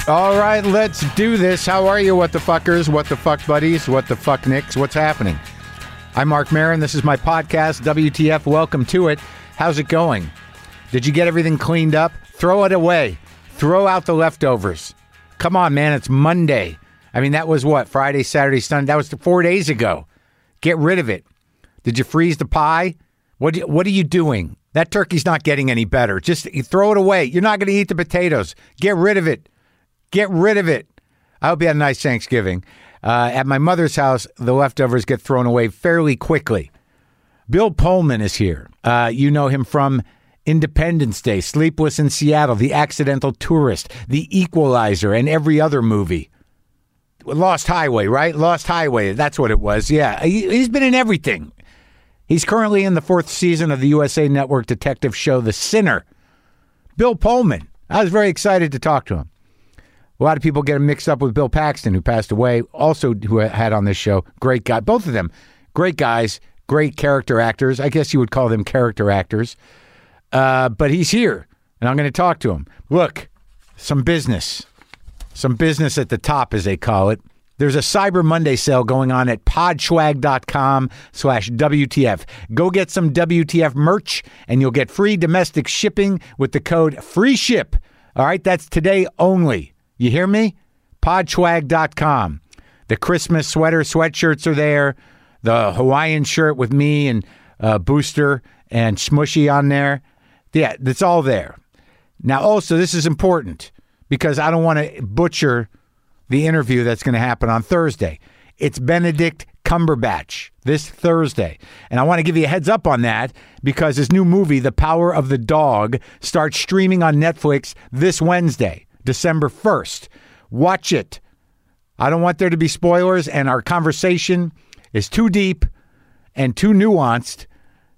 All right, let's do this. How are you, what the fuckers, what the fuck buddies, what the fuck nicks? What's happening? I'm Mark Maron. This is my podcast, WTF. Welcome to it. How's it going? Did you get everything cleaned up? Throw it away. Throw out the leftovers. Come on, man. It's Monday. I mean, that was what? Friday, Saturday, Sunday. That was 4 days ago. Get rid of it. Did you freeze the pie? What are you doing? That turkey's not getting any better. Just throw it away. You're not going to eat the potatoes. Get rid of it. Get rid of it. I hope you had a nice Thanksgiving. At my mother's house, the leftovers get thrown away fairly quickly. Bill Pullman is here. You know him from Independence Day, Sleepless in Seattle, The Accidental Tourist, The Equalizer, and every other movie. Lost Highway, right? Lost Highway. That's what it was. Yeah, he's been in everything. He's currently in the 4th season of the USA Network detective show, The Sinner. Bill Pullman. I was very excited to talk to him. A lot of people get him mixed up with Bill Paxton, who passed away, also who had on this show. Great guy. Both of them, great guys, great character actors. I guess you would call them character actors. But he's here, and I'm going to talk to him. Look, some business. Some business at the top, as they call it. There's a Cyber Monday sale going on at podschwag.com/WTF. Go get some WTF merch, and you'll get free domestic shipping with the code FREESHIP. All right, that's today only. You hear me? Podschwag.com. The Christmas sweatshirts are there. The Hawaiian shirt with me and Booster and Smushy on there. Yeah, it's all there. Now, also, this is important because I don't want to butcher the interview that's going to happen on Thursday. It's Benedict Cumberbatch this Thursday. And I want to give you a heads up on that because his new movie, The Power of the Dog, starts streaming on Netflix this Wednesday. December 1st. Watch it. I don't want there to be spoilers, and our conversation is too deep and too nuanced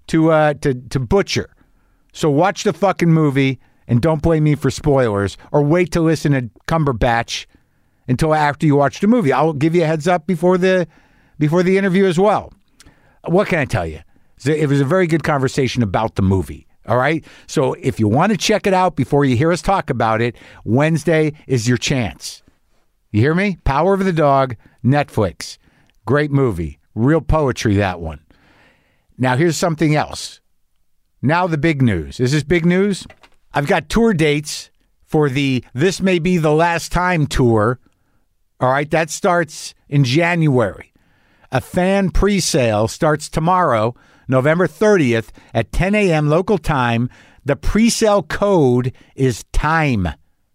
to butcher. So watch the fucking movie and don't blame me for spoilers, or wait to listen to Cumberbatch until after you watch the movie. I'll give you a heads up before the interview as well. What can I tell you? It was a very good conversation about the movie. All right. So if you want to check it out before you hear us talk about it, Wednesday is your chance. You hear me? Power of the Dog, Netflix. Great movie. Real poetry, that one. Now, here's something else. Now the big news. Is this big news? I've got tour dates for the This May Be the Last Time tour. All right. That starts in January. A fan pre-sale starts tomorrow, November 30th at 10 a.m. local time. The pre-sale code is TIME.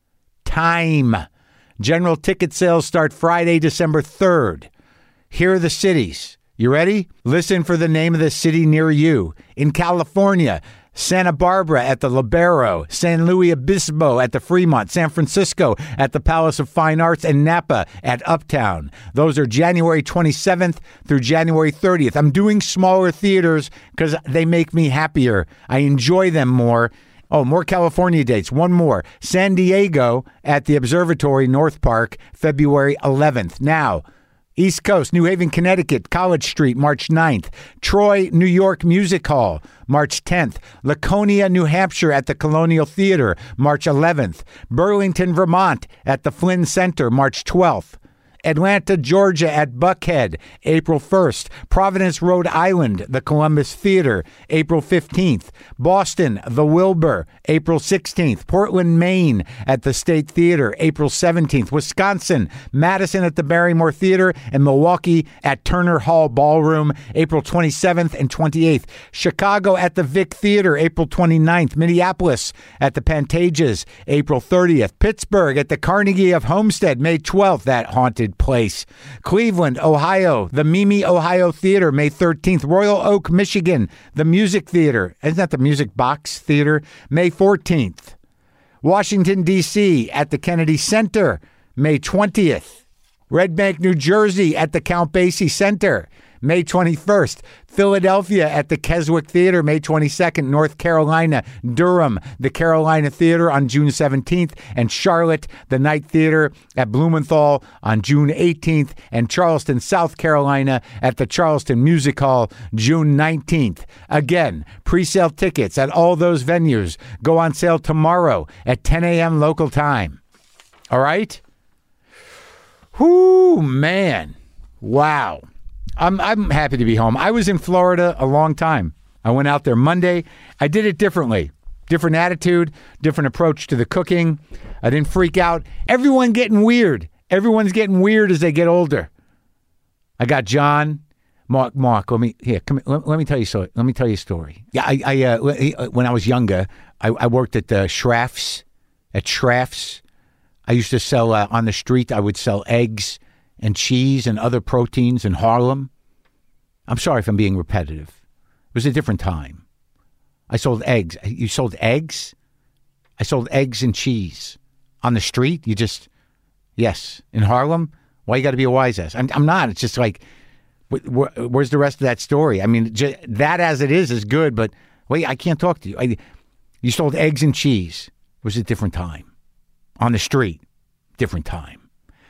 TIME. General ticket sales start Friday, December 3rd. Here are the cities. You ready? Listen for the name of the city near you. In California, Santa Barbara at the Libero, San Luis Obispo at the Fremont, San Francisco at the Palace of Fine Arts, and Napa at Uptown. Those are January 27th through January 30th. I'm doing smaller theaters because they make me happier. I enjoy them more. Oh, more California dates. One more. San Diego at the Observatory North Park, February 11th. Now, East Coast, New Haven, Connecticut, College Street, March 9th. Troy, New York Music Hall, March 10th. Laconia, New Hampshire at the Colonial Theater, March 11th. Burlington, Vermont at the Flynn Center, March 12th. Atlanta, Georgia at Buckhead, April 1st. Providence, Rhode Island, the Columbus Theater, April 15th. Boston, the Wilbur, April 16th. Portland, Maine at the State Theater, April 17th. Wisconsin, Madison at the Barrymore Theater, and Milwaukee at Turner Hall Ballroom, April 27th and 28th. Chicago at the Vic Theater, April 29th. Minneapolis at the Pantages, April 30th. Pittsburgh at the Carnegie of Homestead, May 12th. That haunted place. Cleveland, Ohio, the Mimi Ohio Theater, May 13th. Royal Oak, Michigan, the Music Theater. Isn't that the Music Box Theater? May 14th. Washington, D.C. at the Kennedy Center, May 20th. Red Bank, New Jersey at the Count Basie Center, May 21st. Philadelphia at the Keswick Theater, May 22nd. North Carolina, Durham, the Carolina Theater on June 17th. And Charlotte, the Night Theater at Blumenthal on June 18th. And Charleston, South Carolina at the Charleston Music Hall, June 19th. Again, pre-sale tickets at all those venues go on sale tomorrow at 10 a.m. local time. All right? Whoo, man. Wow. I'm happy to be home. I was in Florida a long time. I went out there Monday. I did it differently. Different attitude, different approach to the cooking. I didn't freak out. Everyone's getting weird as they get older. I got John, Mark. Let me tell you so. Let me tell you a story. Yeah, I when I was younger, I worked at the Schraff's. At Schraff's, I used to sell on the street. I would sell eggs and cheese and other proteins in Harlem. I'm sorry if I'm being repetitive. It was a different time. I sold eggs. You sold eggs? I sold eggs and cheese on the street. Yes, in Harlem. Why you got to be a wise ass? I'm not. It's just like, where's the rest of that story? I mean, that as it is good, but wait, I can't talk to you. You sold eggs and cheese. It was a different time. On the street, different time.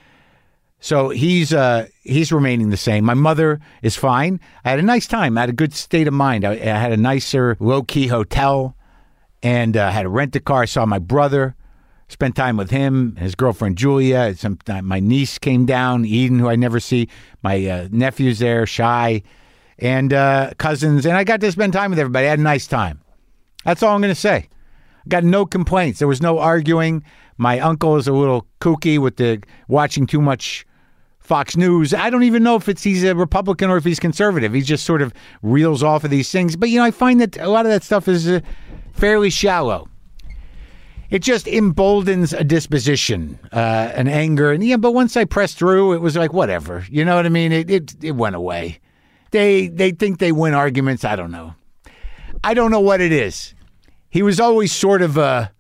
So he's remaining the same. My mother is fine. I had a nice time. I had a good state of mind. I had a nicer, low-key hotel and had a rent-a-car. I saw my brother, spent time with him, his girlfriend Julia. My niece came down, Eden, who I never see. My nephew's there, Shy, and cousins. And I got to spend time with everybody. I had a nice time. That's all I'm going to say. Got no complaints. There was no arguing. My uncle is a little kooky with the watching too much Fox News. I don't even know if he's a Republican or if he's conservative. He just sort of reels off of these things. But, I find that a lot of that stuff is fairly shallow. It just emboldens a disposition, an anger. And but once I pressed through, it was like, whatever. You know what I mean? It went away. They think they win arguments. I don't know. I don't know what it is. He was always sort of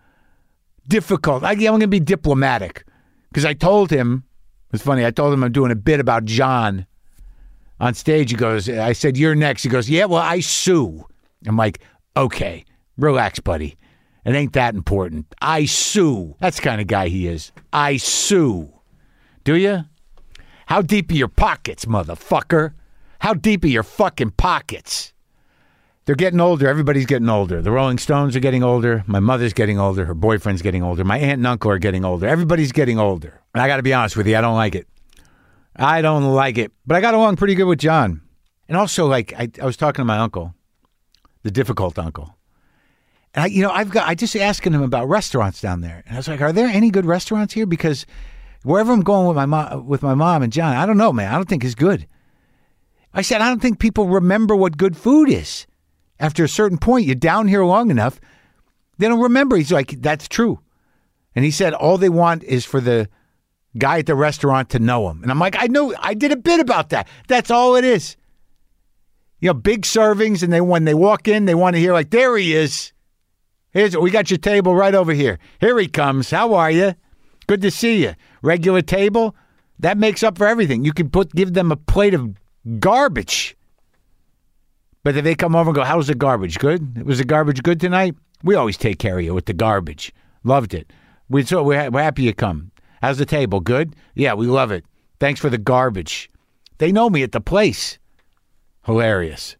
difficult. I'm going to be diplomatic because I told him, it's funny, I told him I'm doing a bit about John on stage. I said, you're next. He goes, yeah, well, I sue. I'm like, okay, relax, buddy. It ain't that important. I sue. That's the kind of guy he is. I sue. Do you? How deep are your pockets, motherfucker? How deep are your fucking pockets? They're getting older. Everybody's getting older. The Rolling Stones are getting older. My mother's getting older. Her boyfriend's getting older. My aunt and uncle are getting older. Everybody's getting older. And I got to be honest with you, I don't like it. I don't like it. But I got along pretty good with John. And also, like, I was talking to my uncle, the difficult uncle. And I just asking him about restaurants down there. And I was like, are there any good restaurants here? Because wherever I'm going with my mom and John, I don't know, man. I don't think it's good. I said, I don't think people remember what good food is. After a certain point, you're down here long enough, they don't remember. He's like, that's true. And he said, all they want is for the guy at the restaurant to know him. And I'm like, I know, I did a bit about that. That's all it is. Big servings, and when they walk in, they want to hear like, there he is. We got your table right over here. Here he comes. How are you? Good to see you. Regular table, that makes up for everything. You can give them a plate of garbage. But if they come over and go, how's the garbage? Good? Was the garbage good tonight? We always take care of you with the garbage. Loved it. We're happy you come. How's the table? Good? Yeah, we love it. Thanks for the garbage. They know me at the place. Hilarious.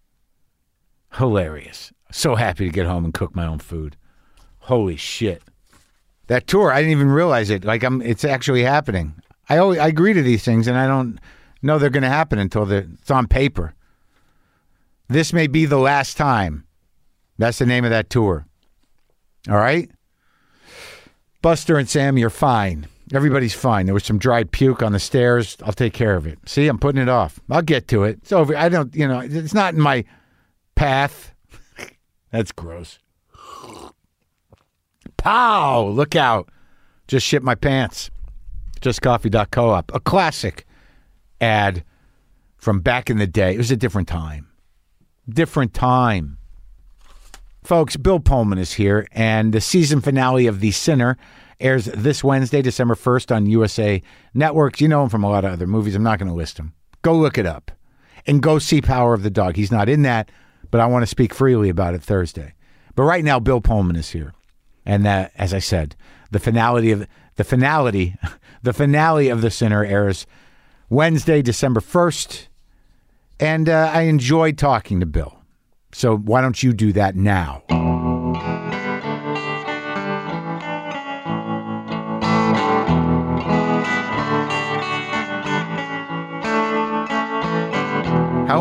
So happy to get home and cook my own food. Holy shit. That tour, I didn't even realize it. It's actually happening. I agree to these things, and I don't know they're going to happen until it's on paper. This may be the last time. That's the name of that tour. All right? Buster and Sam, you're fine. Everybody's fine. There was some dried puke on the stairs. I'll take care of it. See, I'm putting it off. I'll get to it. It's over. I don't, it's not in my path. That's gross. Pow! Look out. Just shit my pants. JustCoffee.coop. A classic ad from back in the day. It was a different time. Folks, Bill Pullman is here, and the season finale of The Sinner airs this Wednesday, December 1st on USA Networks. You know him from a lot of other movies. I'm not going to list him. Go look it up. And go see Power of the Dog. He's not in that, but I want to speak freely about it Thursday. But right now, Bill Pullman is here. And as I said, the finale of The Sinner airs Wednesday, December 1st. And I enjoyed talking to Bill. So why don't you do that now?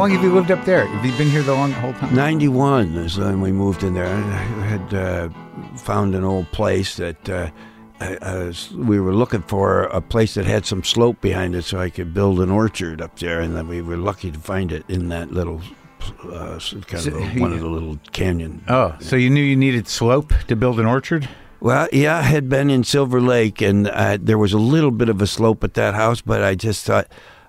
long have you lived up there? Have you been here the whole time? 91 is when we moved in there. I had found an old place that we were looking for a place that had some slope behind it so I could build an orchard up there, and then we were lucky to find it in that little one of the little canyon. Oh, so you knew you needed slope to build an orchard? Well, yeah, I had been in Silver Lake, and there was a little bit of a slope at that house, but I just thought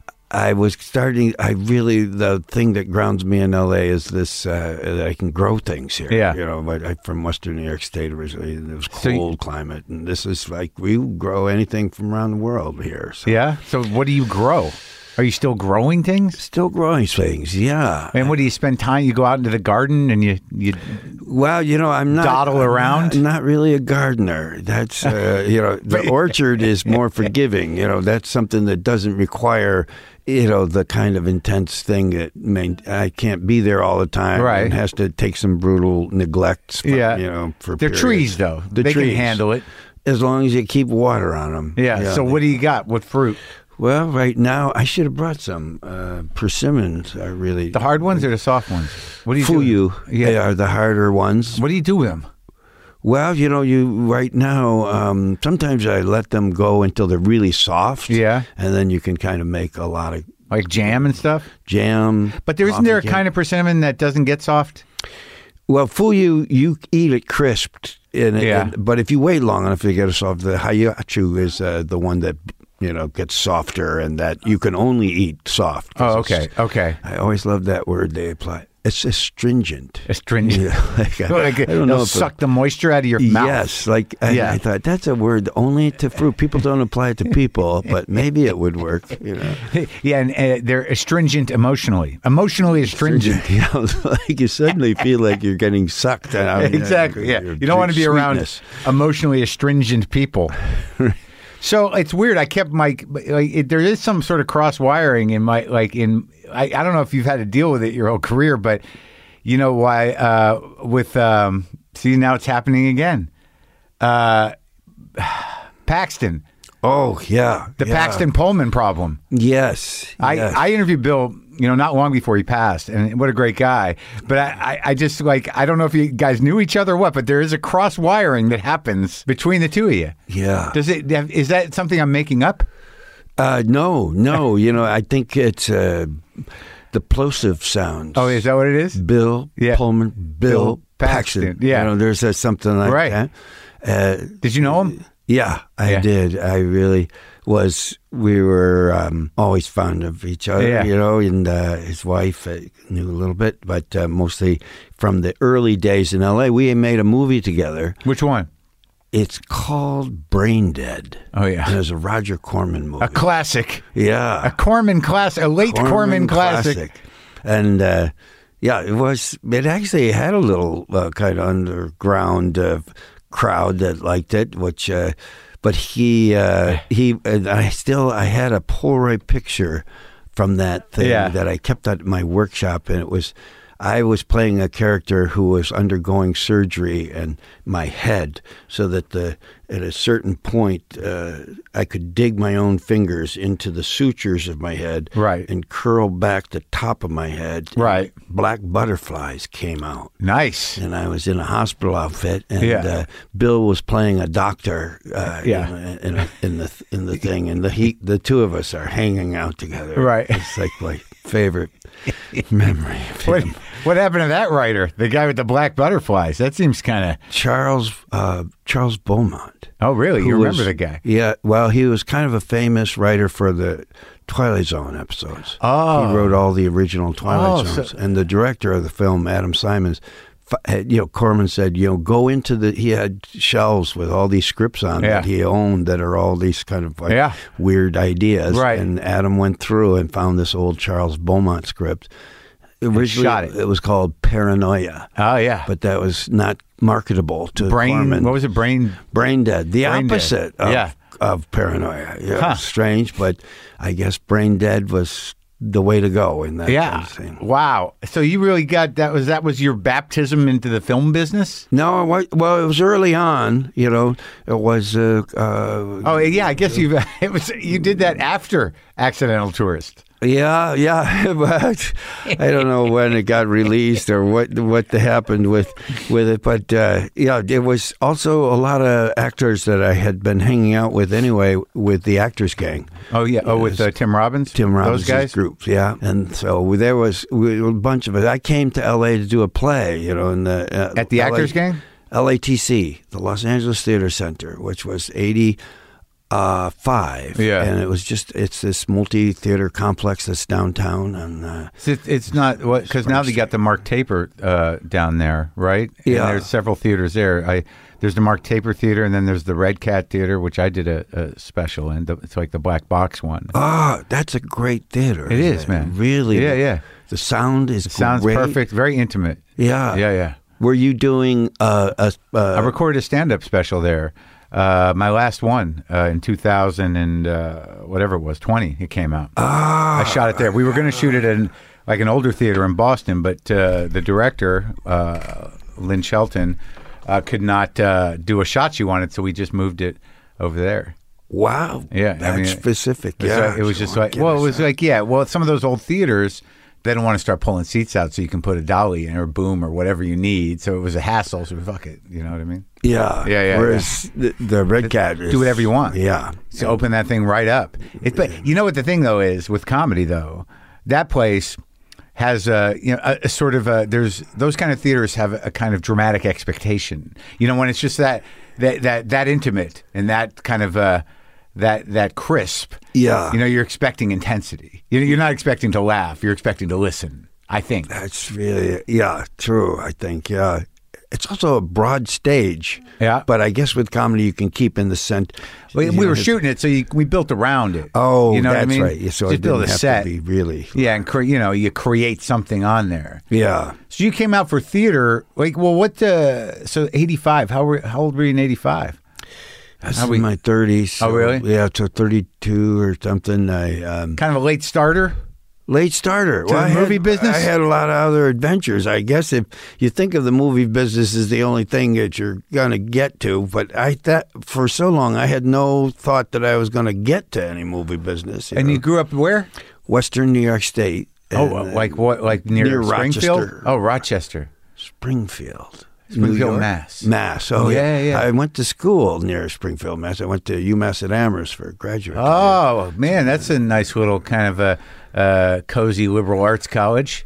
the thing that grounds me in L.A. is this, that I can grow things here. Yeah. You know, but I'm from Western New York State originally, and it was cold climate, and this is like, we grow anything from around the world here. So. Yeah? So what do you grow? Are you still growing things? Still growing things, yeah. And what do you spend time? You go out into the garden and you well, you know, I'm not dawdle around. Not really a gardener. That's you know, the orchard is more forgiving. You know, that's something that doesn't require, you know, the kind of intense thing that I can't be there all the time. Right, it has to take some brutal neglect. You know, for they're periods. trees though. They trees can handle it as long as you keep water on them. Yeah. So what do you got? What fruit? Well, right now, I should have brought some persimmons. Are really the hard ones or the soft ones? What do you Fuyu, do? Yeah, they are the harder ones. What do you do with them? Well, you know, right now, sometimes I let them go until they're really soft. Yeah, and then you can kind of make a lot of like jam and stuff. Jam, but isn't there a kind of persimmon that doesn't get soft? Well, Fuyu, you eat it crisped, but if you wait long enough, you get it soft. The Hayachu is the one that, you know, gets softer, and that you can only eat soft. Oh, okay, okay. I always love that word they apply. It's astringent. Astringent. Yeah, like I don't know. If suck the moisture out of your mouth. Yes, like I thought that's a word only to fruit. People don't apply it to people, but maybe it would work. You know. Yeah, and they're astringent emotionally. Emotionally astringent. You know, like you suddenly feel like you're getting sucked. Exactly. Yeah, you don't want to be around emotionally astringent people. So it's weird. I kept there is some sort of cross wiring in my I don't know if you've had to deal with it your whole career, but you know why see, now it's happening again. Paxton. Oh yeah, the Paxton Pullman problem. Yes, I interviewed Bill, you know, not long before he passed, and what a great guy. But I just I don't know if you guys knew each other or what, but there is a cross wiring that happens between the two of you. Yeah. Is that something I'm making up? No. You know, I think it's the plosive sounds. Oh, is that what it is? Bill Pullman, Bill Paxton. Yeah. You know, there's something like that. Did you know him? Yeah, I did. I really was. We were always fond of each other, you know, and his wife I knew a little bit, but mostly from the early days in L.A. We made a movie together. Which one? It's called Brain Dead. Oh, yeah. And it was a Roger Corman movie. A classic. Yeah. A Corman classic, a late Corman classic. And, it actually had a little kind of underground crowd that liked it, which, but I had a Polaroid picture from that thing that I kept at my workshop, and I was playing a character who was undergoing surgery in my head, so that at a certain point I could dig my own fingers into the sutures of my head, and curl back the top of my head. Right, black butterflies came out. Nice. And I was in a hospital outfit, and Bill was playing a doctor. In the thing, and the two of us are hanging out together. Right, it's like my favorite memory. What happened to that writer? The guy with the black butterflies. That seems kind of Charles Beaumont. Oh, really? You remember the guy? Yeah. Well, he was kind of a famous writer for the Twilight Zone episodes. Oh, he wrote all the original Twilight Zones, and the director of the film, Adam Simons. You know, Corman said, you know, go into he had shelves with all these scripts on that he owned that are all these kind of weird ideas. Right. And Adam went through and found this old Charles Beaumont script. Originally, it was called Paranoia. Oh, yeah. But that was not marketable to Corman. What was it? Brain Dead. The opposite of Paranoia. Yeah, strange, but I guess Brain Dead was the way to go in that kind of thing. Wow. So you really got that was your baptism into the film business? No, well, it was early on, you know. It was I guess you did that after Accidental Tourist. Yeah. But I don't know when it got released or what happened with it. But it was also a lot of actors that I had been hanging out with anyway with the Actors Gang. Oh yeah. Oh, with Tim Robbins. Those guys. Group. Yeah. And so there was a bunch of us. I came to L.A. to do a play. In the at the Actors Gang. LATC, the Los Angeles Theater Center, which was 85. Yeah. And it's this multi-theater complex that's downtown. And it's not, because now they got the Mark Taper down there, right? Yeah. And there's several theaters there. There's the Mark Taper Theater, and then there's the Red Cat Theater, which I did a special in. It's like the Black Box one. Oh, that's a great theater. It is, man. Really? Yeah. The sound is sounds great. perfect, very intimate. Yeah. Yeah. Were you doing I recorded a stand-up special there. My last one in 2000 and whatever it was, 20. It came out. I shot it there. We were going to shoot it in like an older theater in Boston, but the director, Lynn Shelton, could not do a shot she wanted, so we just moved it over there. Wow. Yeah, that's specific. It was just like, well, it was like, some of those old theaters, they don't want to start pulling seats out so you can put a dolly in or a boom or whatever you need. So it was a hassle. So fuck it. You know what I mean? Yeah. Whereas the Red Cat is... Do whatever you want. Yeah. So open that thing right up. But you know what the thing, though, is with comedy, though? That place has a sort of there's those kind of theaters have a kind of dramatic expectation. When it's just that intimate and that kind of... that crisp. Yeah. You're expecting intensity. You're not expecting to laugh. You're expecting to listen, I think. That's really, true, I think, yeah. It's also a broad stage. Yeah. But I guess with comedy you can keep in the center. We were shooting it, so we built around it. Oh, you know that's what I mean? right. So just it build a didn't set. have to be really. Yeah, and you create something on there. Yeah. So you came out for theater, so 85, how old were you in 85? That's in my 30s. So, oh, really? Yeah, so 32 or something. Kind of a late starter? Late starter. To the movie business? I had a lot of other adventures. I guess if you think of the movie business as the only thing that you're going to get to, but for so long I had no thought that I was going to get to any movie business. And you grew up where? Western New York State. Like what? Like near Springfield? Rochester. Oh, Rochester. Springfield, Mass. Oh, yeah. I went to school near Springfield, Mass. I went to UMass at Amherst for graduate. Oh, man, that's a nice little kind of a cozy liberal arts college.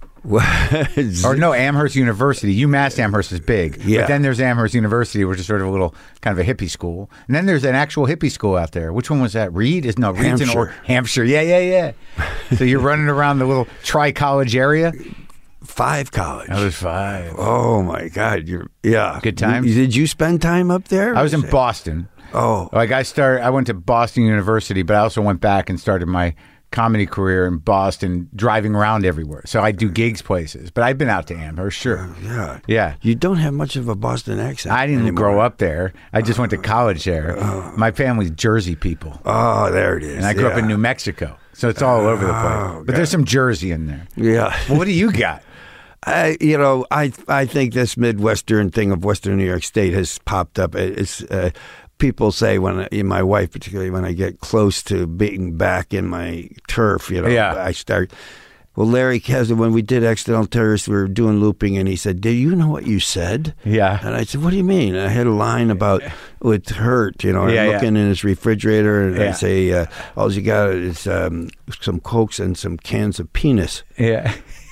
Or no, Amherst University. UMass Amherst is big. Yeah. But then there's Amherst University, which is sort of a little kind of a hippie school. And then there's an actual hippie school out there. Which one was that? Reed's in Hampshire. Yeah. So you're running around the little tri-college area? 5 college. I was 5. Oh my God! Good times. Did you spend time up there? I was in Boston. Oh, like I went to Boston University, but I also went back and started my comedy career in Boston, driving around everywhere. So I do gigs places, but I've been out to Amherst, sure. Yeah. You don't have much of a Boston accent. I didn't anymore. grow up there. I just went to college there. My family's Jersey people. Oh, there it is. And I grew up in New Mexico, so it's all over the place. But there's some Jersey in there. Yeah. Well, what do you got? I think this Midwestern thing of Western New York State has popped up. It's people say my wife particularly, when I get close to being back in my turf, I start. Well, Larry Kessler, when we did Accidental Terrorists, we were doing looping, and he said, "Do you know what you said?" Yeah. And I said, "What do you mean?" And I had a line about with Hurt, I'm looking in his refrigerator, and I say, "All you got is some Cokes and some cans of penis." Yeah.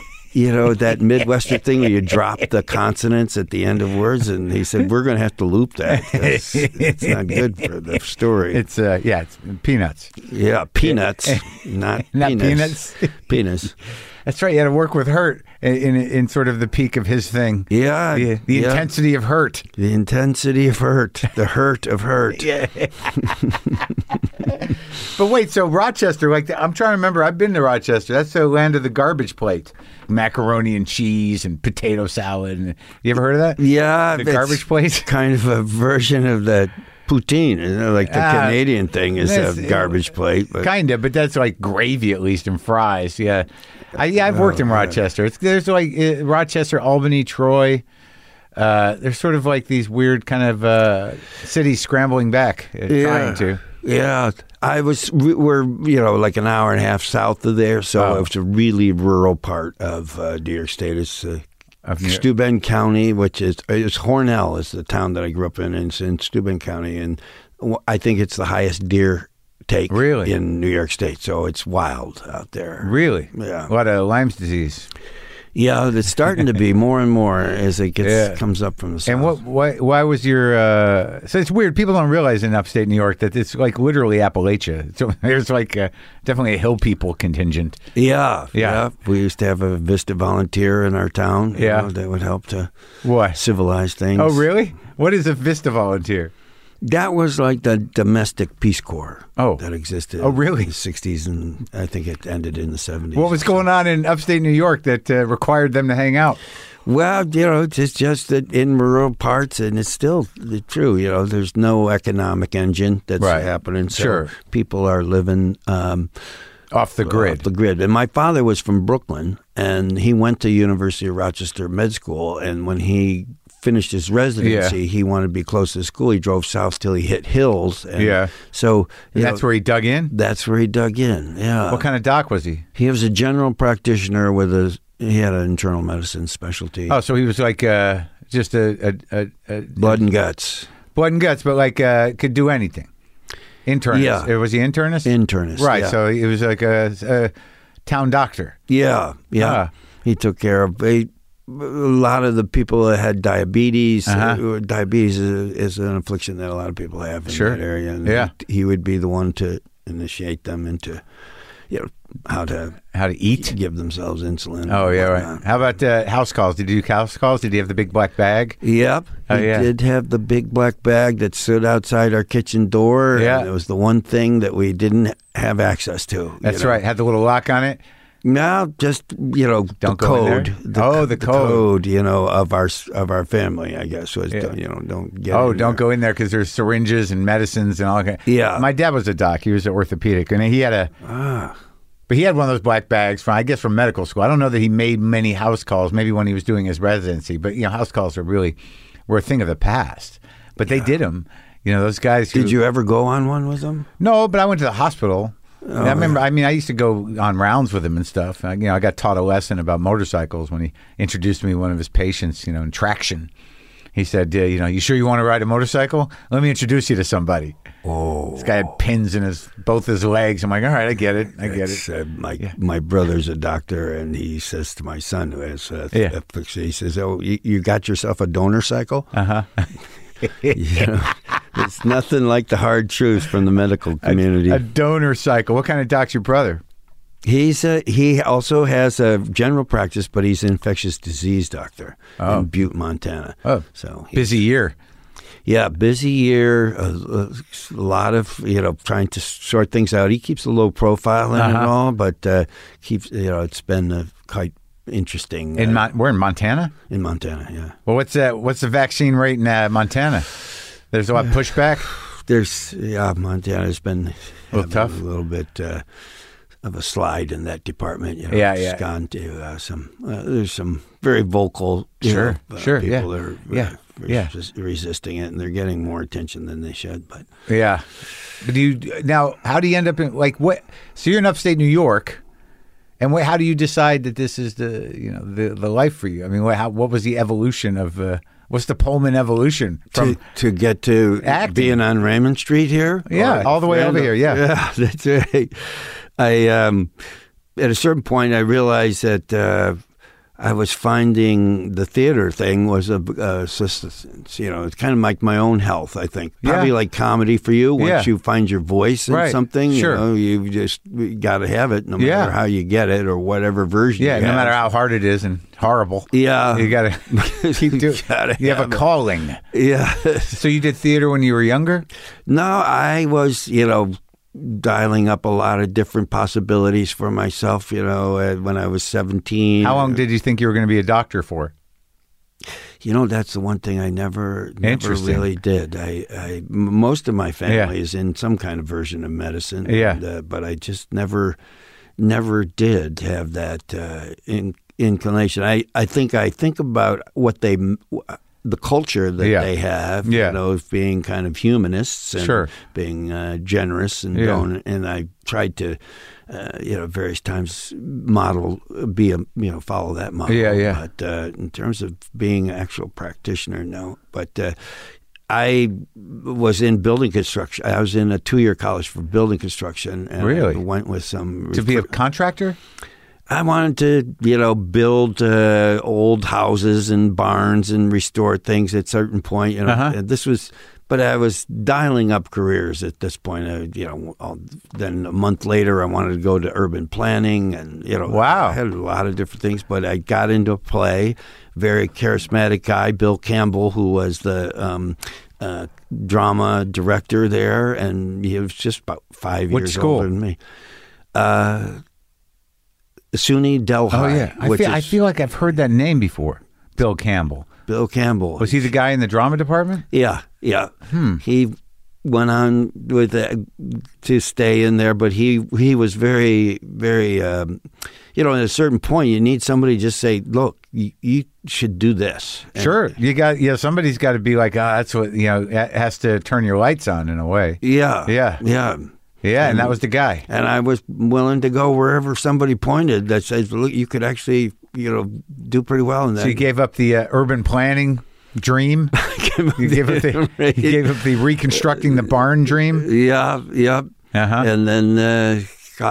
That Midwestern thing where you drop the consonants at the end of words. And he said, we're going to have to loop that. It's not good for the story. It's it's peanuts. Yeah, peanuts, not peanuts. Penis. That's right. You had to work with Hurt in sort of the peak of his thing. Yeah. The intensity of Hurt. The intensity of Hurt. The hurt of Hurt. Yeah. But wait, so Rochester, I'm trying to remember. I've been to Rochester. That's the land of the garbage plate. Macaroni and cheese and potato salad. And, you ever heard of that? Yeah. The garbage plate? Kind of a version of the poutine, like the Canadian thing is a garbage plate. But. Kind of, but that's like gravy at least and fries. Yeah. I've worked in Rochester. There's like Rochester, Albany, Troy. There's sort of like these weird kind of cities scrambling back, trying to. Yeah. we're like an hour and a half south of there, so it's a really rural part of New York State. It's Steuben County, which is Hornell is the town that I grew up in. It's in Steuben County, and I think it's the highest deer take in New York State. So it's wild out there. Really? Yeah. A lot of Lyme's disease. Yeah, it's starting to be more and more as it comes up from the south. And why was your? So it's weird. People don't realize in upstate New York that it's like literally Appalachia. So there's like definitely a hill people contingent. Yeah. We used to have a Vista volunteer in our town. That would help to civilize things. Oh, really? What is a Vista volunteer? That was like the domestic Peace Corps that existed. Oh, really? In the 60s, and I think it ended in the 70s. What was going on in upstate New York that required them to hang out? Well, it's just that in rural parts, and it's still true, there's no economic engine that's happening. So people are living off the grid. Off the grid. And my father was from Brooklyn, and he went to University of Rochester Med School, and when he finished his residency, he wanted to be close to school. He drove south till he hit hills. And so that's where he dug in? That's where he dug in, yeah. What kind of doc was he? He was a general practitioner he had an internal medicine specialty. Oh, so he was like just a blood and guts. Blood and guts, but like could do anything. Internist. Yeah. Was he internist? Internist, right, yeah. So he was like a town doctor. Yeah. He took care of a lot of the people that had diabetes. Diabetes is an affliction that a lot of people have in that area. And he would be the one to initiate them into, how to eat, give themselves insulin. Oh, yeah, right. How about house calls? Did you do house calls? Did he have the big black bag? Yep. He did have the big black bag that stood outside our kitchen door. Yeah. And it was the one thing that we didn't have access to. That's right. Had the little lock on it? No, just don't the go code. In there? The code. Of our family, I guess was don't get. Oh, don't go in there because there's syringes and medicines and all that. Yeah, my dad was a doc. He was an orthopedic, and he had but he had one of those black bags from medical school. I don't know that he made many house calls. Maybe when he was doing his residency, but house calls were a thing of the past. But they did them. Those guys. Did you ever go on one with them? No, but I went to the hospital. Oh, I remember. I used to go on rounds with him and stuff. I got taught a lesson about motorcycles when he introduced me to one of his patients. In traction, he said, "You sure you want to ride a motorcycle? Let me introduce you to somebody." Oh, this guy had pins in both his legs. I'm like, all right, I get it. My brother's a doctor, and he says to my son who has he says, "Oh, you got yourself a donor cycle?" It's nothing like the hard truth from the medical community. A donor cycle. What kind of doc's your brother? He also has a general practice, but he's an infectious disease doctor in Butte, Montana. Oh, so busy year. Yeah, busy year. A lot of trying to sort things out. He keeps a low profile in it all, but keeps it's been quite interesting. We're in Montana. In Montana, yeah. Well, what's the vaccine rate in Montana? There's a lot of pushback. Montana's been a little tough, a little bit of a slide in that department. It's gone to there's some very vocal people that are resisting it, and they're getting more attention than they should. But how do you end up in what? So you're in upstate New York. And how do you decide that this is the life for you? What was the evolution of what's the Pullman evolution from to get to acting? Being on Raymond Street here? Yeah, all the way over here. Yeah, that's right. I at a certain point I realized that I was finding the theater thing was a assistance. It's kind of like my own health, I think. Probably like comedy for you. Once you find your voice in something, you just got to have it no matter how you get it or whatever version you have. No matter how hard it is and horrible. Yeah. You got to keep doing it. You have a calling. Yeah. So you did theater when you were younger? No, I was, dialing up a lot of different possibilities for myself, when I was 17. How long did you think you were going to be a doctor for? That's the one thing I never really did. I most of my family is in some kind of version of medicine. But I just never did have that inclination. I think about what they the culture that they have, of being kind of humanists and being generous and and I tried to, various times follow that model. But in terms of being an actual practitioner, no. But I was in building construction. I was in a 2-year college for building construction. And I went with some... To be a contractor? I wanted to, build old houses and barns and restore things at a certain point. But I was dialing up careers at this point. Then a month later, I wanted to go to urban planning, and I had a lot of different things. But I got into a play. Very charismatic guy, Bill Campbell, who was the drama director there, and he was just about 5 years older than me. SUNY Delhi. Oh, yeah. I feel like I've heard that name before, Bill Campbell. Bill Campbell. Was he the guy in the drama department? Yeah. He went on with to stay in there, but he was very, very, at a certain point, you need somebody to just say, look, you should do this. Sure. Somebody's got to be like, that's what, has to turn your lights on in a way. Yeah, and that was the guy. And I was willing to go wherever somebody pointed that says, look, you could actually, do pretty well in that. So you gave up the urban planning dream? You gave up the reconstructing the barn dream? Yeah. Uh-huh. And then,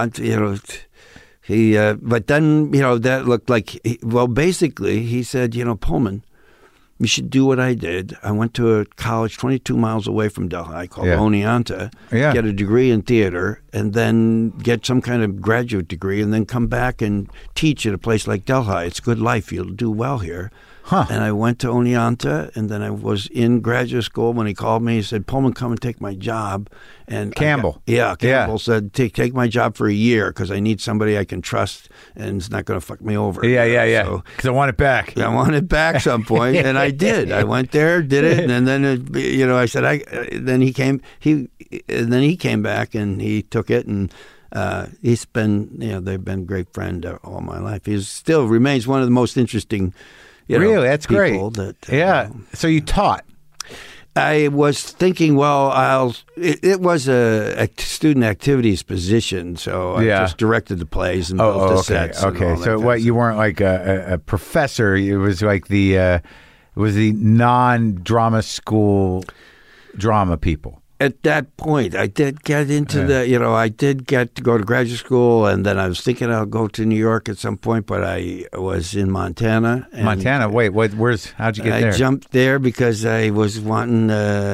but then, that looked like, basically, he said, Pullman, you should do what I did. I went to a college 22 miles away from Delhi called Oneonta, get a degree in theater, and then get some kind of graduate degree, and then come back and teach at a place like Delhi. It's a good life. You'll do well here. Huh. And I went to Oneonta, and then I was in graduate school when he called me. He said, Pullman, come and take my job. And Campbell. Campbell said, take my job for a year because I need somebody I can trust and it's not going to fuck me over. Yeah. Because I want it back. I want it back some point, and I did. I went there, did it, and then I said, then he came back and he took it, and he's been, they've been a great friend all my life. He still remains one of the most interesting. Really, that's great. That, So you taught. I was thinking, it was a student activities position, so I just directed the plays and built the sets. Okay, so you weren't like a professor. It was like the non-drama school drama people. At that point, I did get into I did get to go to graduate school, and then I was thinking I'll go to New York at some point, but I was in Montana. Montana? Wait, how'd you get there? I jumped there because I was wanting,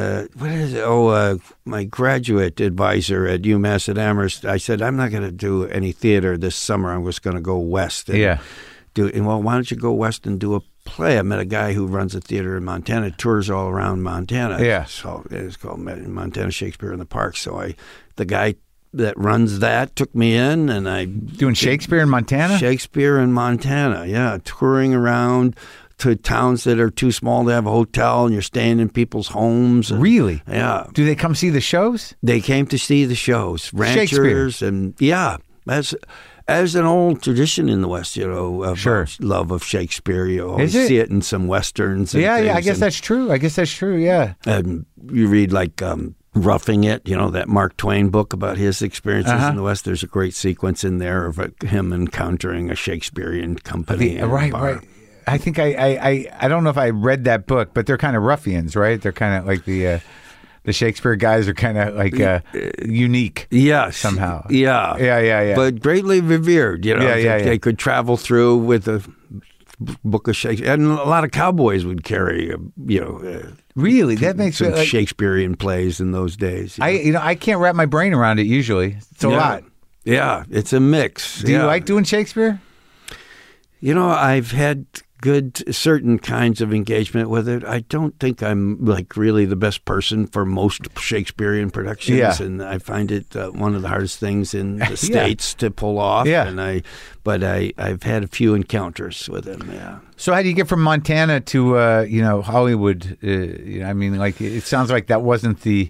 my graduate advisor at UMass at Amherst, I said, I'm not going to do any theater this summer. I'm just going to go west. And why don't you go west and do a play? I met a guy who runs a theater in Montana, tours all around Montana. Yeah. So it's called Montana Shakespeare in the Park. So the guy that runs that took me in, and I doing Shakespeare in Montana. Shakespeare in Montana, yeah, touring around to towns that are too small to have a hotel, and you're staying in people's homes. Really? Yeah. Do they come see the shows? They came to see the shows. Ranchers and as an old tradition in the West, of love of Shakespeare. You always see it in some westerns. And I guess that's true. Yeah. And you read like Roughing It, that Mark Twain book about his experiences in the West. There's a great sequence in there of him encountering a Shakespearean company. Right. I think I don't know if I read that book, but they're kind of ruffians, right? They're kind of like the Shakespeare guys are kind of like unique, somehow. Yeah. But greatly revered. They could travel through with a book of Shakespeare, and a lot of cowboys would carry, really, that makes some Shakespearean plays in those days. I can't wrap my brain around it. Usually, it's a lot. Yeah, it's a mix. Do you like doing Shakespeare? I've had good certain kinds of engagement with it. I don't think I'm like really the best person for most Shakespearean productions, and I find it one of the hardest things in the States to pull off. Yeah. And I've had a few encounters with him. Yeah. So how do you get from Montana to Hollywood? It sounds like that wasn't the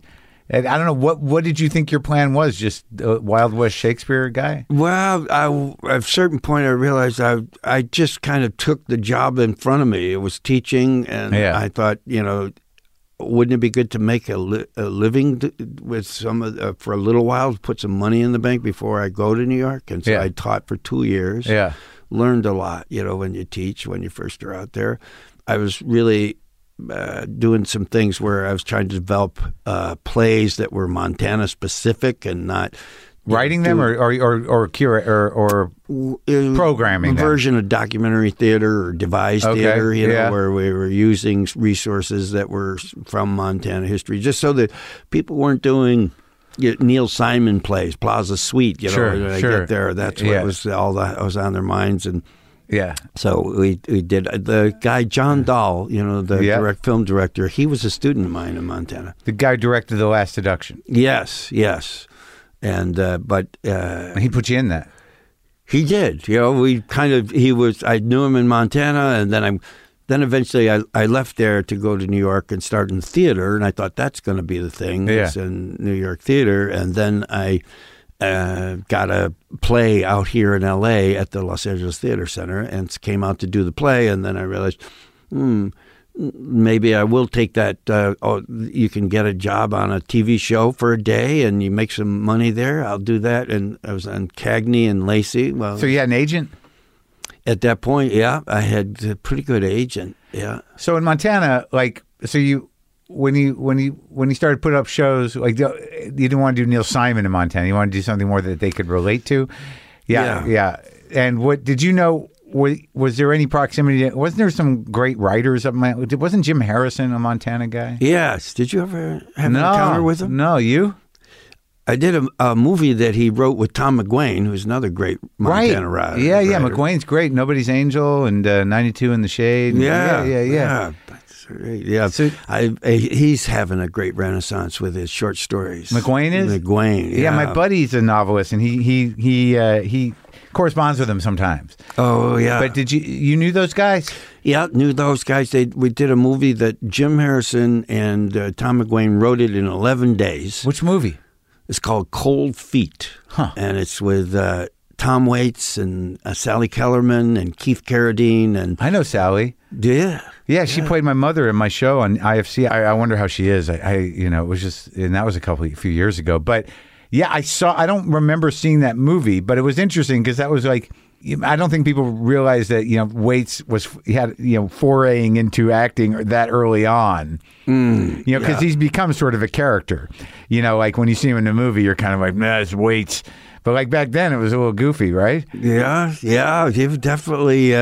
And I don't know, what did you think your plan was? Just a Wild West Shakespeare guy? Well, at a certain point, I realized I just kind of took the job in front of me. It was teaching, and I thought, wouldn't it be good to make a living with some for a little while, put some money in the bank before I go to New York? And so I taught for 2 years. Yeah, learned a lot. When you teach, when you first are out there, I was really doing some things where I was trying to develop plays that were Montana specific and not writing them or programming them. Version of documentary theater or devised theater, where we were using resources that were from Montana history, just so that people weren't doing Neil Simon plays, Plaza Suite. When I get there, that's what was was on their minds. And so we did. The guy John Dahl, the film director, he was a student of mine in Montana. The guy directed The Last Seduction. Yes. And but he put you in that. He did. I knew him in Montana, and then eventually I left there to go to New York and start in the theater, and I thought that's going to be the thing. It's in New York theater, and then I got a play out here in L.A. at the Los Angeles Theater Center, and came out to do the play, and then I realized, maybe I will take that. You can get a job on a TV show for a day and you make some money there. I'll do that. And I was on Cagney and Lacey. Well, so you had an agent? At that point, I had a pretty good agent. Yeah. So in Montana, when you started putting up shows, you didn't want to do Neil Simon in Montana. You wanted to do something more that they could relate to. Yeah. And what did you know? Was there any proximity? Wasn't there some great writers up in wasn't Jim Harrison a Montana guy? Yes. Did you ever have an encounter with him? No, you? I did a movie that he wrote with Tom McGuane, who's another great Montana writer. Yeah. McGuane's great. Nobody's Angel and 92 in the Shade. Yeah. That's great. Yeah. So, he's having a great renaissance with his short stories. McGuane is? McGuane. Yeah, my buddy's a novelist, and he corresponds with them sometimes. Oh, yeah. But did you knew those guys? Yeah, knew those guys. We did a movie that Jim Harrison and Tom McGuane wrote it in 11 days. Which movie? It's called Cold Feet. And it's with Tom Waits and Sally Kellerman and Keith Carradine. And I know Sally. Yeah, she played my mother in my show on IFC. I wonder how she is. It was just, and that was a few years ago. But yeah, I don't remember seeing that movie, but it was interesting because that was I don't think people realize that, Waits had foraying into acting that early on, because he's become sort of a character, when you see him in the movie, you're kind of like, nah, it's Waits. But back then it was a little goofy, right? Yeah. He was definitely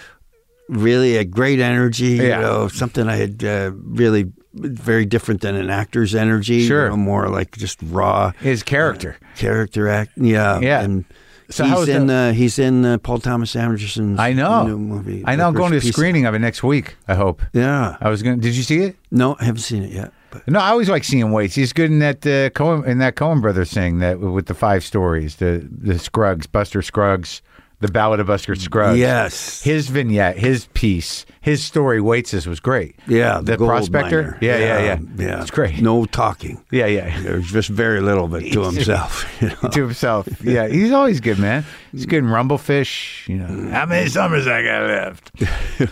really a great energy, something I had really very different than an actor's energy. Sure. More like just raw. His character. Character act. Yeah. And so he's in Paul Thomas Anderson's new movie. I know. I'm going to a screening of it next week, I hope. Yeah. Did you see it? No, I haven't seen it yet. But. No, I always like seeing Waits. He's good in that Coen Brothers thing with the 5 stories, the Scruggs, Buster Scruggs. The Ballad of Buster Scruggs. Yes. His vignette, his piece, his story, Waits's was great. Yeah. The Prospector. Yeah. It's great. No talking. Yeah. There's just very little of it to himself. To himself. Yeah. He's always good, man. He's good in Rumblefish. How many summers I got left?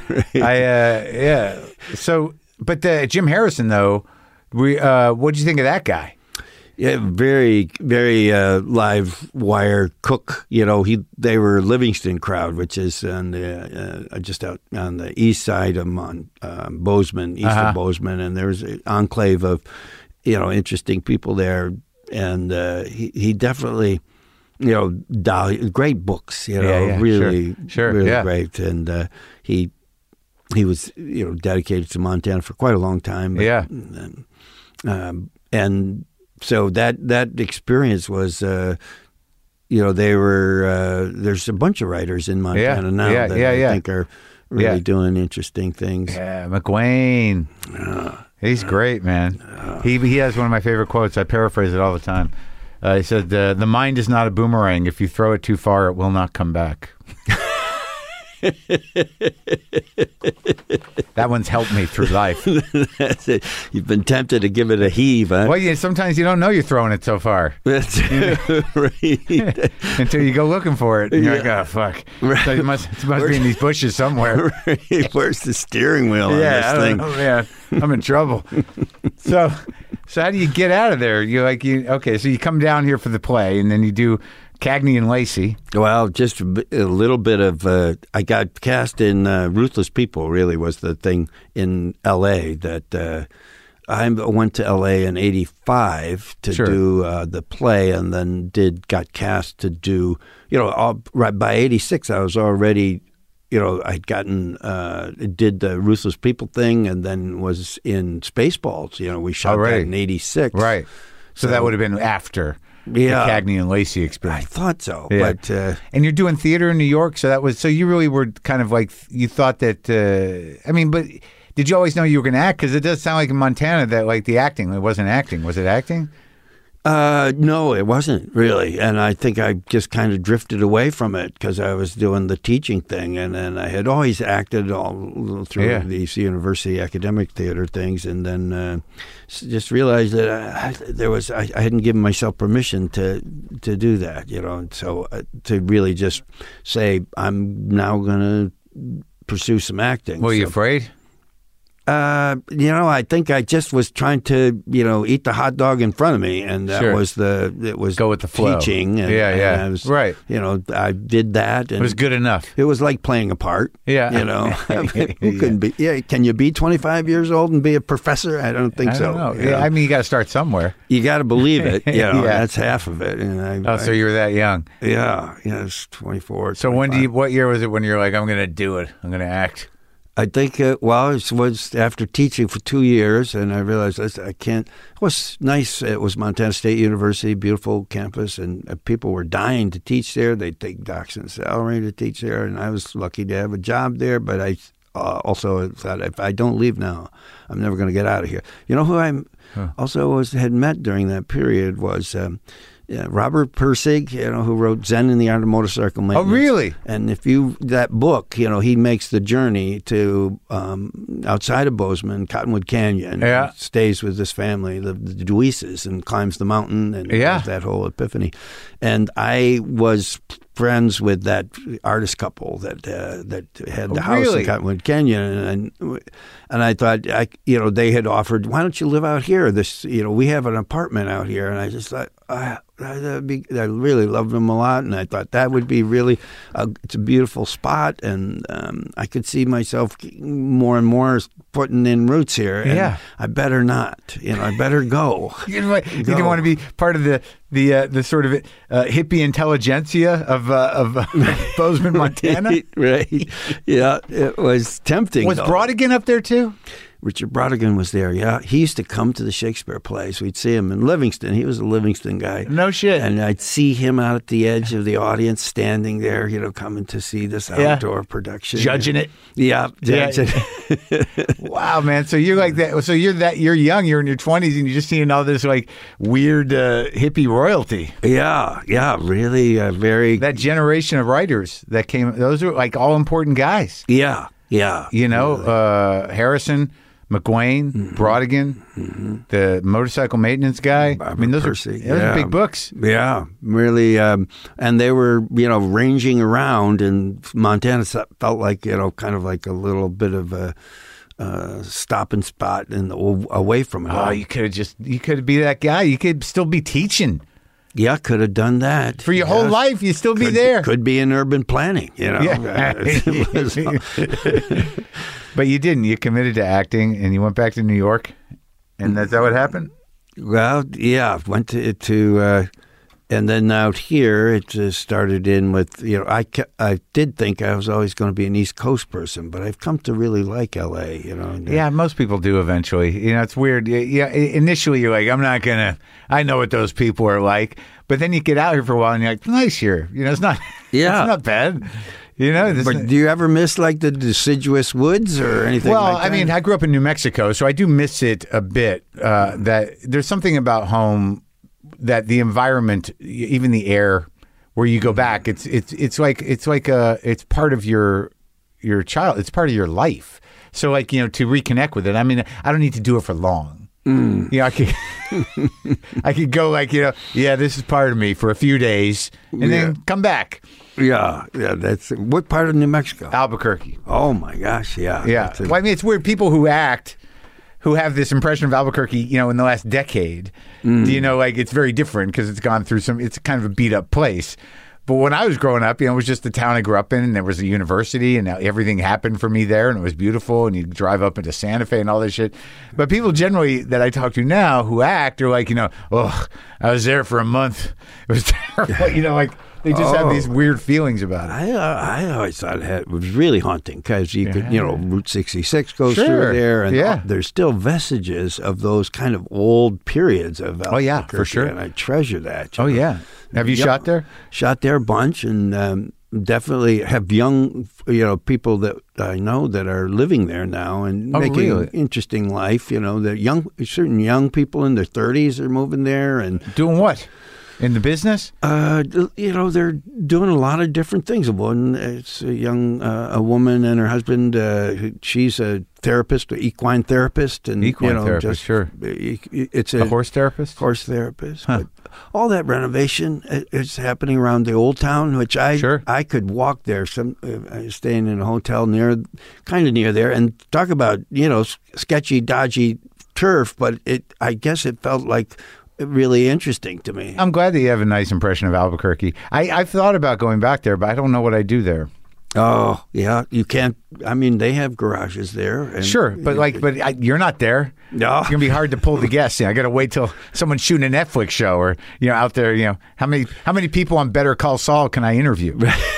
Yeah. So, but Jim Harrison, though, what did you think of that guy? Yeah, very, very live wire cook. They were Livingston Crowd, which is on the just out on the east side of Bozeman, east of Bozeman, and there's an enclave of interesting people there. And he definitely, great books. Really great. And he was dedicated to Montana for quite a long time. And so that experience was, they were. There's a bunch of writers in Montana now that I think are really doing interesting things. Yeah, McGuane. He's great, man. He has one of my favorite quotes. I paraphrase it all the time. He said, "The mind is not a boomerang. If you throw it too far, it will not come back." That one's helped me through life. That's it. You've been tempted to give it a heave, huh? Well, yeah, sometimes you don't know you're throwing it so far. That's right. Until you go looking for it. And you're like, oh, fuck. Right. So it must be in these bushes somewhere. Right. Where's the steering wheel on this thing? Oh, man. I'm in trouble. So how do you get out of there? Okay, so you come down here for the play, and then you do Cagney and Lacey. Well, just a little bit of, I got cast in Ruthless People, really was the thing in L.A. that I went to L.A. in 85 to do the play, and then got cast to do, right by 86 I was already, I'd gotten, did the Ruthless People thing, and then was in Spaceballs. We shot that in 86. Right. So that would have been after the Cagney and Lacey experience. I thought so. Yeah. But, and you're doing theater in New York, so you really were kind of like, you thought that, but did you always know you were going to act? Because it does sound like in Montana that like the acting, it wasn't acting. Was it acting? No, it wasn't really. And I think I just kind of drifted away from it because I was doing the teaching thing. And then I had always acted all through these university academic theater things. And then just realized that I hadn't given myself permission to do that, And so to really just say, I'm now going to pursue some acting. Were you afraid? I think I just was trying to, eat the hot dog in front of me, and that was go with the flow. Teaching. And, and I was, right. I did that. And it was good enough. It was like playing a part. Yeah. Who couldn't be? Yeah. Can you be 25 years old and be a professor? I don't think so. I don't know. I mean, you got to start somewhere. You got to believe it. That's half of it. And so you were that young. Yeah. Yeah. It's 24. So 25. What year was it when you're like, I'm going to do it? I'm going to act? I think, it was after teaching for 2 years, and I realized I can't. It was nice. It was Montana State University, beautiful campus, and people were dying to teach there. They'd take Dachshund salary to teach there, and I was lucky to have a job there, but I also thought, if I don't leave now, I'm never going to get out of here. You know who I also had met during that period was Robert Persig, who wrote Zen and the Art of Motorcycle Maintenance. Oh, really? And that book, he makes the journey to outside of Bozeman, Cottonwood Canyon, and stays with this family, the Deweeses, and climbs the mountain and has that whole epiphany. And I was friends with that artist couple that had the house in Cottonwood Canyon, and I thought, they had offered, why don't you live out here? We have an apartment out here, and I just thought, I really loved them a lot, and I thought that would be really, it's a beautiful spot, and I could see myself more and more putting in roots here. And I better not, I better go. You didn't want to be part of the sort of hippie intelligentsia of Bozeman, Montana, right? Yeah, it was tempting. Was Brodigan up there too? Richard Brodigan was there, yeah. He used to come to the Shakespeare plays. We'd see him in Livingston. He was a Livingston guy. No shit. And I'd see him out at the edge of the audience, standing there, coming to see this outdoor production. Judging it. Yeah. Judging it. Wow, man. So you're like that. So you're young. You're in your 20s, and you're just seeing all this like weird hippie royalty. Yeah. Really very... That generation of writers that came, those are like all important guys. Yeah. Harrison, McGuane, Brodigan, the motorcycle maintenance guy. Those are big books. Yeah, really. And they were, ranging around, and Montana felt like, kind of like a little bit of a stopping spot and away from it. Oh, you could be that guy. You could still be teaching. Yeah, could have done that. For your whole life, you'd still be there. Could be in urban planning, Yeah. But you didn't. You committed to acting, and you went back to New York, and is that what happened? Well, yeah. Went to and then out here, it just started in with, I did think I was always going to be an East Coast person, but I've come to really like L.A., Yeah, most people do eventually. It's weird. Yeah, initially you're like, I'm not going to, I know what those people are like. But then you get out here for a while and you're like, nice here. It's not, it's not bad. But do you ever miss like the deciduous woods or anything like that? Well, I mean, I grew up in New Mexico, so I do miss it a bit. That there's something about home that the environment, even the air, where you go back, it's part of your your child. It's part of your life. So like, you know, to reconnect with it. I mean, I don't need to do it for long. You know, I could I could go like, you know, yeah, this is part of me for a few days and then come back. Yeah. That's what part of New Mexico? Albuquerque. Oh my gosh, yeah. Yeah. Well, I mean, it's weird. People who have this impression of Albuquerque, you know, in the last decade, you know, like it's very different because it's gone through it's kind of a beat up place. But when I was growing up, you know, it was just the town I grew up in, and there was a university, and everything happened for me there, and it was beautiful, and you drive up into Santa Fe and all this shit. But people generally that I talk to now who act are like, you know, oh, I was there for a month. It was terrible. You know, like they just have these weird feelings about it. I always thought it was really haunting because you could, you know, Route 66 goes through there, and there's still vestiges of those kind of old periods of Albuquerque. Oh, yeah, for sure. And I treasure that. Oh, yeah. Have you shot there? Shot there a bunch, and definitely have young, you know, people that I know that are living there now and making an interesting life. You know, certain young people in their 30s are moving there and doing what? In the business? You know, they're doing a lot of different things. One, it's a woman and her husband. She's a therapist, an equine therapist, and therapist, sure. It's a horse therapist. Horse therapist. Huh. But all that renovation is happening around the old town, which I could walk there. Staying in a hotel kind of near there, and talk about, you know, sketchy, dodgy turf. But I guess it felt like really interesting to me. I'm glad that you have a nice impression of Albuquerque. I've thought about going back there, but I don't know what I do there. Oh, yeah. You can't. I mean, they have garages there. And sure, but you're not there. No. It's going to be hard to pull the guests. I got to wait till someone's shooting a Netflix show or, you know, out there, you know, how many people on Better Call Saul can I interview?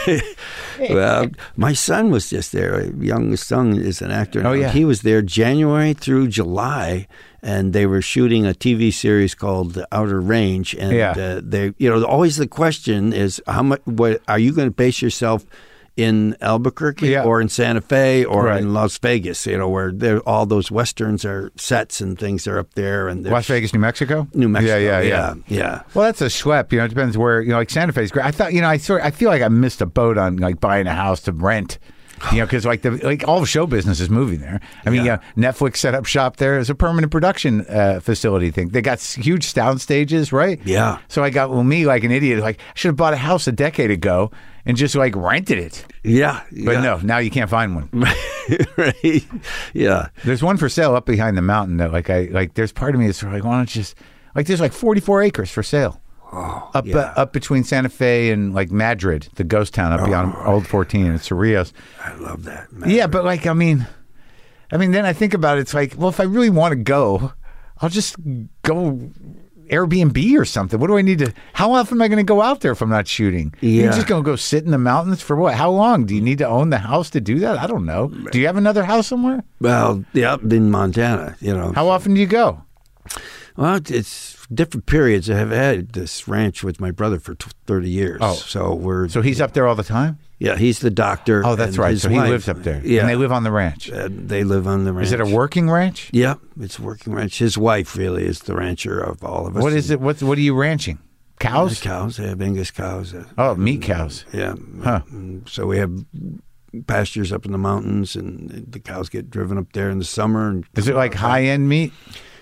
Well, my son was just there. Youngest son is an actor. Oh, yeah. He was there January through July, and they were shooting a TV series called The Outer Range. And they, you know, always the question is, what are you going to base yourself in Albuquerque or in Santa Fe or in Las Vegas, you know, where all those westerns are sets and things are up there. And Las Vegas, New Mexico? New Mexico, yeah. Well, that's a schlep. You know, it depends where, you know, like Santa Fe's great. I thought, you know, I feel like I missed a boat on like buying a house to rent. You know, because like all the show business is moving there. I mean, Netflix set up shop there as a permanent production facility thing. They got huge sound stages, right? Yeah. So I got me like an idiot. Like I should have bought a house a decade ago and just like rented it. Yeah. But no, now you can't find one. Right. Yeah. There's one for sale up behind the mountain that like there's part of me that's like, why don't you just like there's like 44 acres for sale. Oh, up between Santa Fe and like Madrid, the ghost town up beyond Old 14 and Cerrillos. I love that. Madrid. Yeah, but like I mean, then I think about it. It's like, well, if I really want to go, I'll just go Airbnb or something. What do I need to? How often am I going to go out there if I'm not shooting? Yeah. You're just going to go sit in the mountains for what? How long? Do you need to own the house to do that? I don't know. Do you have another house somewhere? Well, yeah, in Montana. You know. How often do you go? Well, it's different periods. I have had this ranch with my brother for 30 years. Oh, so he's up there all the time? Yeah, he's the doctor. Oh, that's right. So he lives up there. Yeah, and they live on the ranch. They live on the ranch. Is it a working ranch? Yeah, it's a working ranch. His wife really is the rancher of all of us. What is it? What are you ranching? Cows? Cows. They have Angus cows. Oh, meat cows. Yeah. Huh. So we have pastures up in the mountains, and the cows get driven up there in the summer. And is it like high-end meat?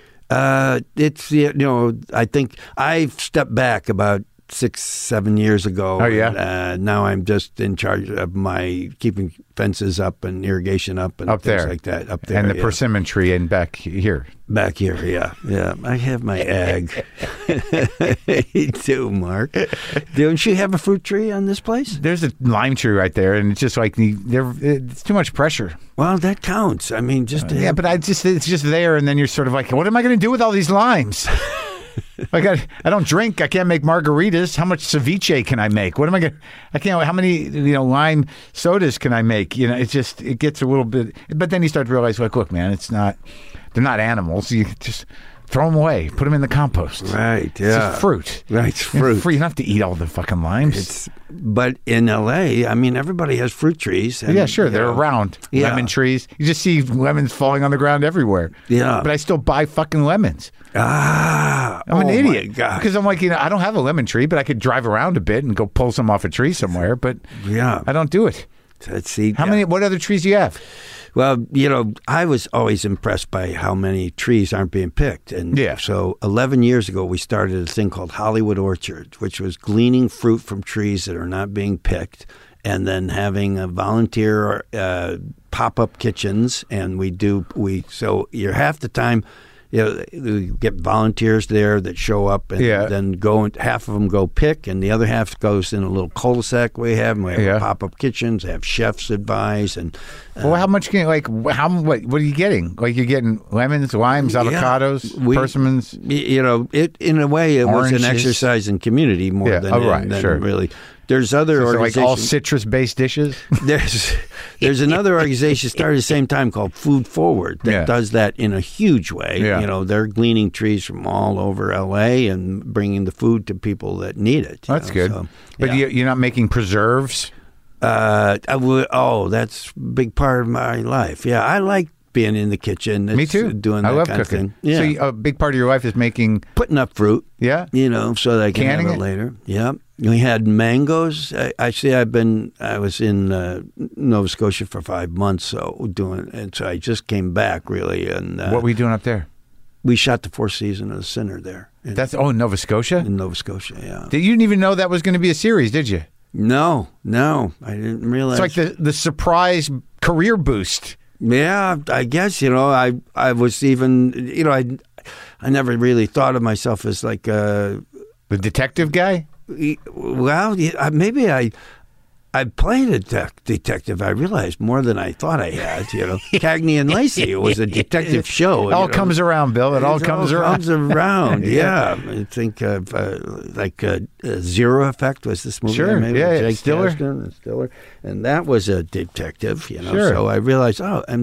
It's, you know, I think I've stepped back about 6-7 years ago. Oh, yeah? And, now I'm just in charge of my keeping fences up and irrigation up and up things there. Like that. Up there. And the persimmon tree in back here. Back here, yeah. Yeah. I have my ag. You too, Mark. Don't you have a fruit tree on this place? There's a lime tree right there, and it's just like it's too much pressure. Well, that counts. I mean, just yeah, but it's just there, and then you're sort of like, what am I going to do with all these limes? Like I don't drink. I can't make margaritas. How much ceviche can I make? What am I going? I can't. How many lime sodas can I make? You know, it gets a little bit. But then you start to realize, like, look, man, they're not animals. You just throw them away. Put them in the compost. Right. Yeah. It's fruit. Right. It's fruit. You don't have to eat all the fucking limes. But in L.A., I mean, everybody has fruit trees. And, yeah, sure. They're around. Yeah. Lemon trees. You just see lemons falling on the ground everywhere. Yeah. But I still buy fucking lemons. I'm an idiot. Because I'm like, I don't have a lemon tree, but I could drive around a bit and go pull some off a tree somewhere. But yeah, I don't do it. See, How many? What other trees do you have? Well, I was always impressed by how many trees aren't being picked. And so 11 years ago, we started a thing called Hollywood Orchard, which was gleaning fruit from trees that are not being picked and then having a volunteer pop-up kitchens. And so you're half the time, we get volunteers there that show up and then half of them go pick, and the other half goes in a little cul-de-sac we have. And we have pop-up kitchens, have chefs advise, and well, how much can what are you getting? Like you're getting lemons, limes, avocados, persimmons. In a way, it oranges. was an exercise in community more than really. There's other organizations. Like all citrus-based dishes? There's another organization started at the same time called Food Forward that does that in a huge way. Yeah. They're gleaning trees from all over L.A. and bringing the food to people that need it. That's good. So, but you're not making preserves? That's a big part of my life. Yeah, I like being in the kitchen. Me too. Doing I that love kind cooking. Of thing. Yeah. So a big part of your life is putting up fruit. Yeah. So that I can Canning have it later. Yeah. We had mangoes. I was in Nova Scotia for 5 months, and so I just came back really. And what were you doing up there? We shot the fourth season of The Sinner there. In Nova Scotia? In Nova Scotia, yeah. You didn't even know that was going to be a series, did you? No, I didn't realize. It's like the surprise career boost. Yeah, I guess, I was even, I never really thought of myself as like the detective guy? Well, maybe I played a detective. I realized more than I thought I had. Cagney and Lacey. It was a detective show. It all comes around, Bill. It all comes around. Yeah, I think of Zero Effect was this movie. Sure. Jake Stiller. Stiller, and that was a detective. Sure. So I realized, and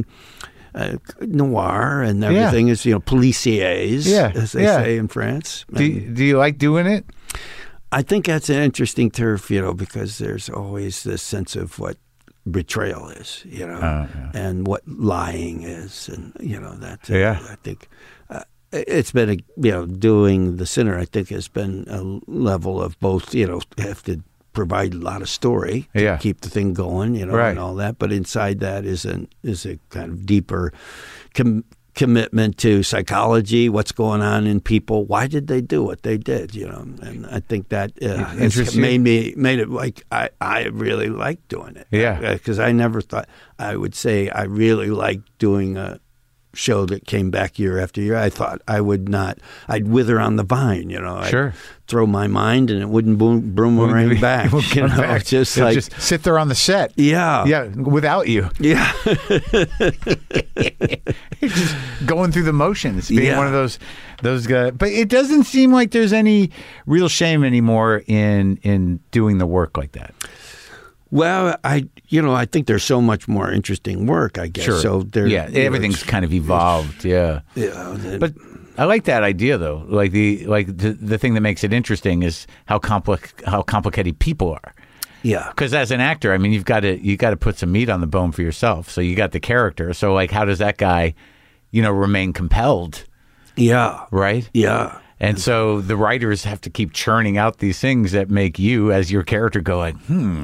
noir and everything is policiers, as they say in France. Do you like doing it? I think that's an interesting turf, because there's always this sense of what betrayal is, and what lying is, and that's. I think it's been doing The Sinner. I think has been a level of both. Have to provide a lot of story to keep the thing going, and all that. But inside that is a kind of deeper commitment to psychology, what's going on in people, why did they do what they did, and I think that made it like I really like doing it. Because I never thought I would say I really like doing a show that came back year after year. I thought I'd wither on the vine, I'd throw my mind and it wouldn't boomerang back. Just sit there on the set. Yeah, without you. Yeah. Just going through the motions, being one of those guys. But it doesn't seem like there's any real shame anymore in doing the work like that. Well, I think there's so much more interesting work, I guess. Sure. So everything's kind of evolved. Yeah. But I like that idea, though. Like the thing that makes it interesting is how complicated people are. Yeah. Because as an actor, I mean, you got to put some meat on the bone for yourself. So you got the character. So like, how does that guy, remain compelled? Yeah. Right. Yeah. And so the writers have to keep churning out these things that make you, as your character, go like,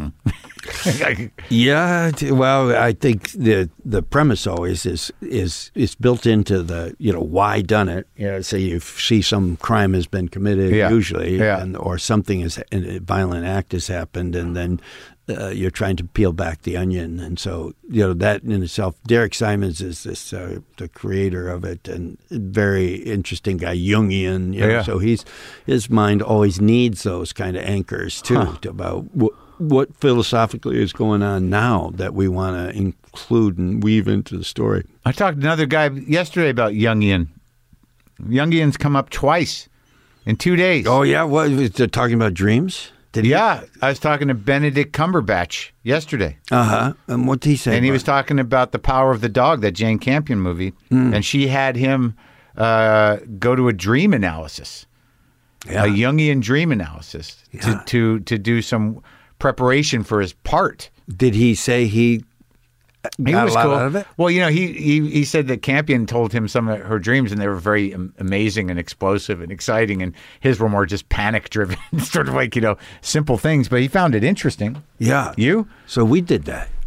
Yeah, well, I think the premise always is built into the why done it. Say you see some crime has been committed, usually, or something a violent act has happened, and then you're trying to peel back the onion, and so that in itself. Derek Simons is this the creator of it, and very interesting guy, Jungian. So his mind always needs those kind of anchors too about what philosophically is going on now that we want to include and weave into the story. I talked to another guy yesterday about Jungian. Jungian's come up twice in 2 days. Oh yeah, what was it talking about dreams? I was talking to Benedict Cumberbatch yesterday. And what did he say? And he was talking about The Power of the Dog, that Jane Campion movie, and she had him go to a dream analysis, a Jungian dream analysis, to do some preparation for his part. Did he say he got a lot out of it? Well, he said that Campion told him some of her dreams, and they were very amazing and explosive and exciting, and his were more just panic-driven, sort of like, simple things, but he found it interesting. Yeah. You? So we did that.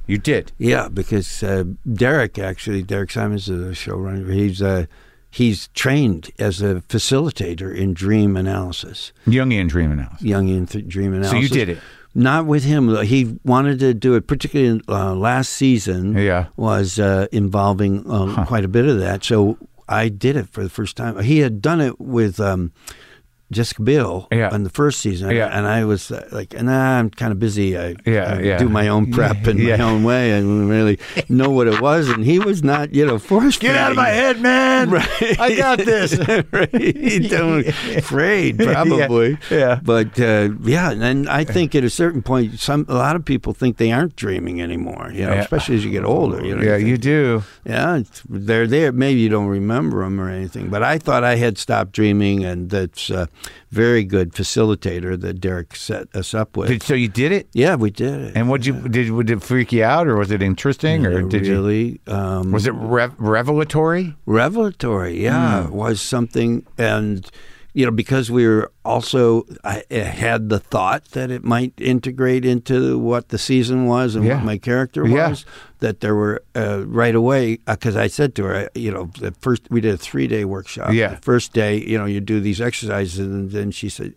You did. Yeah, because Derek Simons is the showrunner. He's trained as a facilitator in dream analysis. Jungian dream analysis. Dream analysis. So you did it. Not with him. He wanted to do it, particularly last season. Yeah. Was involving quite a bit of that. So I did it for the first time. He had done it with Jessica Biel in the first season, and I was like, I'm kind of busy. I do my own prep in my own way. I didn't really know what it was, and he was not, forced. Get out of my head, man! Right. I got this. Right? Afraid, probably. Yeah. But and I think at a certain point, a lot of people think they aren't dreaming anymore. Especially as you get older. You do. Yeah, they're there. Maybe you don't remember them or anything, but I thought I had stopped dreaming, and that's. Very good facilitator that Derek set us up with. So you did it? Yeah, we did it. And would it freak you out, or was it interesting, or did really? Was it revelatory? Revelatory, yeah, was something, and because we were also, I had the thought that it might integrate into what the season was and what my character was. That there were right away, because I said to her, at first we did a 3-day workshop. Yeah. The first day, you do these exercises, and then she said,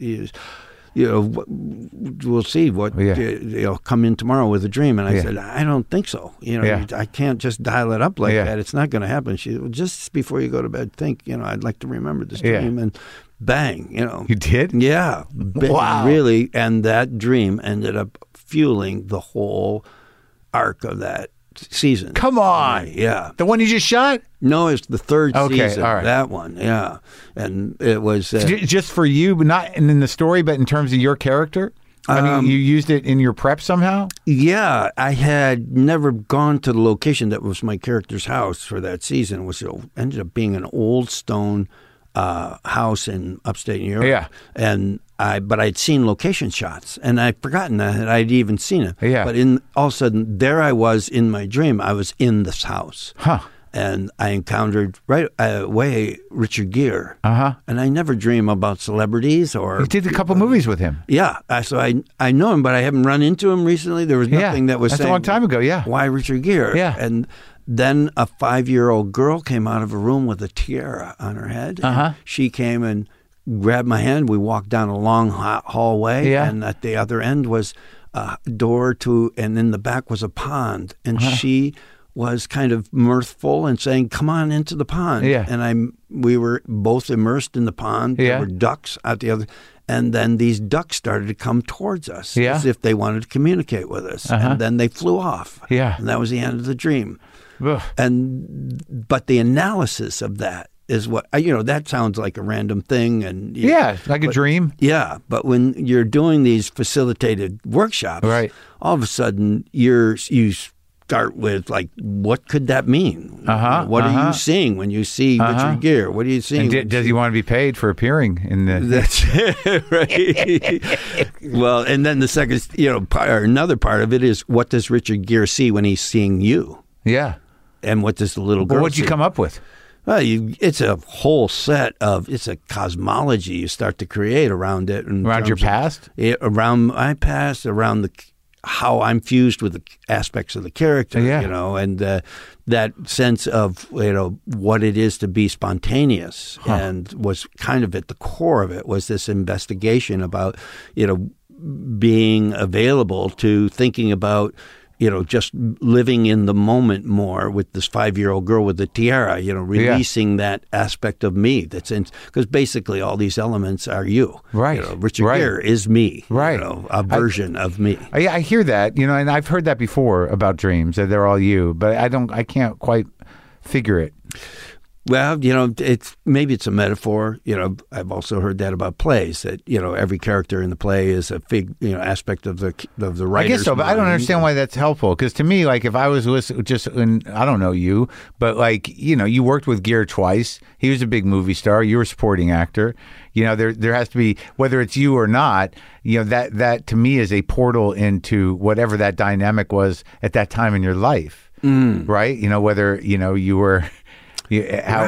we'll see what come in tomorrow with a dream. And I said, I don't think so. I can't just dial it up like that. It's not going to happen. She said, well, just before you go to bed, think, I'd like to remember this dream. And bang, You did? Yeah. Wow. Really. And that dream ended up fueling the whole arc of that season. Come on. Yeah. The one you just shot? No, it's the third season. All right. That one, yeah. And it was... just for you, but not in the story, but in terms of your character? I mean, you used it in your prep somehow? Yeah. I had never gone to the location that was my character's house for that season. It ended up being an old stone house in upstate New York. Yeah. But I'd seen location shots, and I'd forgotten that I'd even seen it. Yeah. But all of a sudden, there I was in my dream. I was in this house. Huh. And I encountered right away Richard Gere. Uh-huh. And I never dream about celebrities or... You did a couple movies with him. Yeah. So I know him, but I haven't run into him recently. There was nothing that was That's saying... a long time ago, yeah. Why Richard Gere? Yeah. And then a 5-year-old girl came out of a room with a tiara on her head. Uh-huh. She came and grabbed my hand. We walked down a long hallway, and at the other end was a door and in the back was a pond. And she was kind of mirthful and saying, "Come on into the pond." Yeah. And we were both immersed in the pond. There were ducks at the other. And then these ducks started to come towards us as if they wanted to communicate with us. And then they flew off. Yeah. And that was the end of the dream. Ugh. But the analysis of that is what, that sounds like a random thing. And like a dream. Yeah. But when you're doing these facilitated workshops, all of a sudden you start with, like, what could that mean? What are you seeing when you see Richard Gere? What are you seeing? And does he want to be paid for appearing in the... That's right. Well, and then the second, another part of it is, what does Richard Gere see when he's seeing you? Yeah. And what does the little girl what'd you see? come up with? Well, it's a whole set of, it's a cosmology you start to create around it. Around your past? Around my past, around how I'm fused with the aspects of the character, and that sense of, what it is to be spontaneous. And was kind of at the core of it was this investigation about, being available to thinking about, just living in the moment more with this 5-year-old girl with the tiara, releasing that aspect of me that's in, because basically all these elements are you. Right. Richard Gere is me. Right. A version of me. I hear that, and I've heard that before about dreams, that they're all you, but I can't quite figure it. Well, maybe it's a metaphor. I've also heard that about plays, that every character in the play is a aspect of the writer's I guess so, but mind. I don't understand why that's helpful. Because to me, like, if I was I don't know you, but you worked with Gere twice. He was a big movie star. You were a supporting actor. There has to be, whether it's you or not. That to me is a portal into whatever that dynamic was at that time in your life, right? Whether you were. He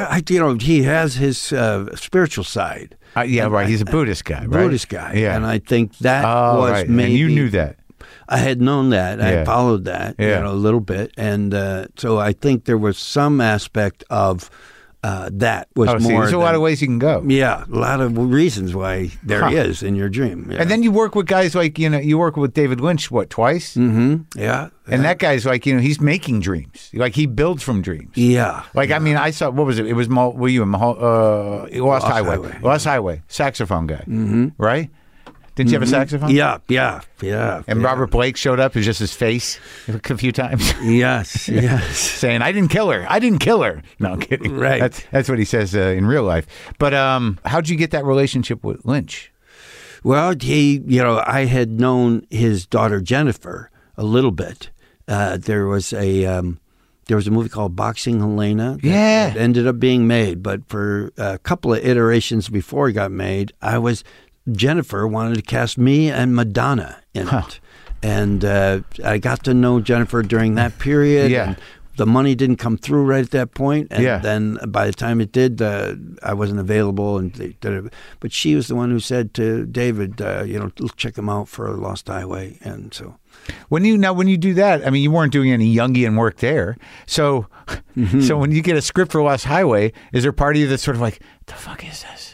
has his spiritual side. Right. He's a Buddhist guy, right? Buddhist guy. Yeah. And I think that was maybe... And you knew that. I had known that. Yeah. I followed that, Yeah. a little bit, and so I think there was some aspect of that was Oh, see, more. there's a lot of ways you can go. Yeah, a lot of reasons why there is in your dream. Yeah. And then you work with guys like, you work with David Lynch, what, twice? Mm-hmm. Yeah. And that guy's like, he's making dreams. Like, he builds from dreams. Yeah. Like, I mean, I saw, what was it? It was, were you in Lost Highway. Lost Highway. Saxophone guy. Mm-hmm. Right? Didn't you have a saxophone? Yeah. And Robert Blake showed up, as just his face a few times. Yes. Saying, I didn't kill her. No, I'm kidding. Right. That's what he says in real life. But how'd you get that relationship with Lynch? Well, I had known his daughter Jennifer a little bit. There was a movie called Boxing Helena that ended up being made, but for a couple of iterations before it got made, Jennifer wanted to cast me and Madonna in it. And I got to know Jennifer during that period. Yeah. And the money didn't come through right at that point. And Yeah. then by the time it did, I wasn't available. And they did it. But she was the one who said to David, check him out for Lost Highway. And so... When you do that, I mean, you weren't doing any Jungian work there. So, so when you get a script for Lost Highway, is there part of you that's sort of like, the fuck is this?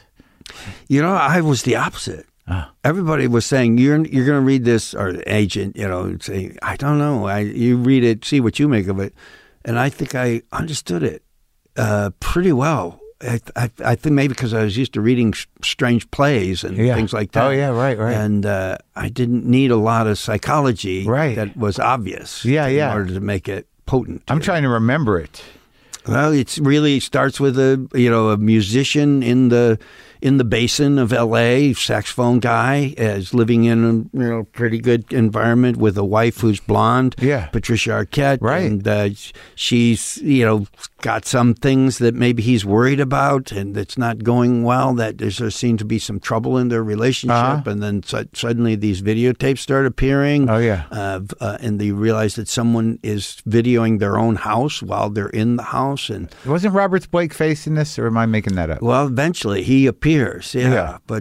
I was the opposite. Oh. Everybody was saying, you're going to read this, or the agent, say, I don't know. You read it, see what you make of it. And I think I understood it pretty well. I think maybe because I was used to reading strange plays and things like that. Oh, yeah, right. And I didn't need a lot of psychology that was obvious in order to make it potent. I'm trying to remember it. Well, it really starts with a musician in the basin of L.A., saxophone guy, is living in a pretty good environment with a wife who's blonde, Patricia Arquette, right? And she's got some things that maybe he's worried about, and it's not going well. That there seems to be some trouble in their relationship, and then suddenly these videotapes start appearing. Oh yeah, and they realize that someone is videoing their own house while they're in the house. And wasn't Robert Blake facing this, or am I making that up? Well, eventually he appears, but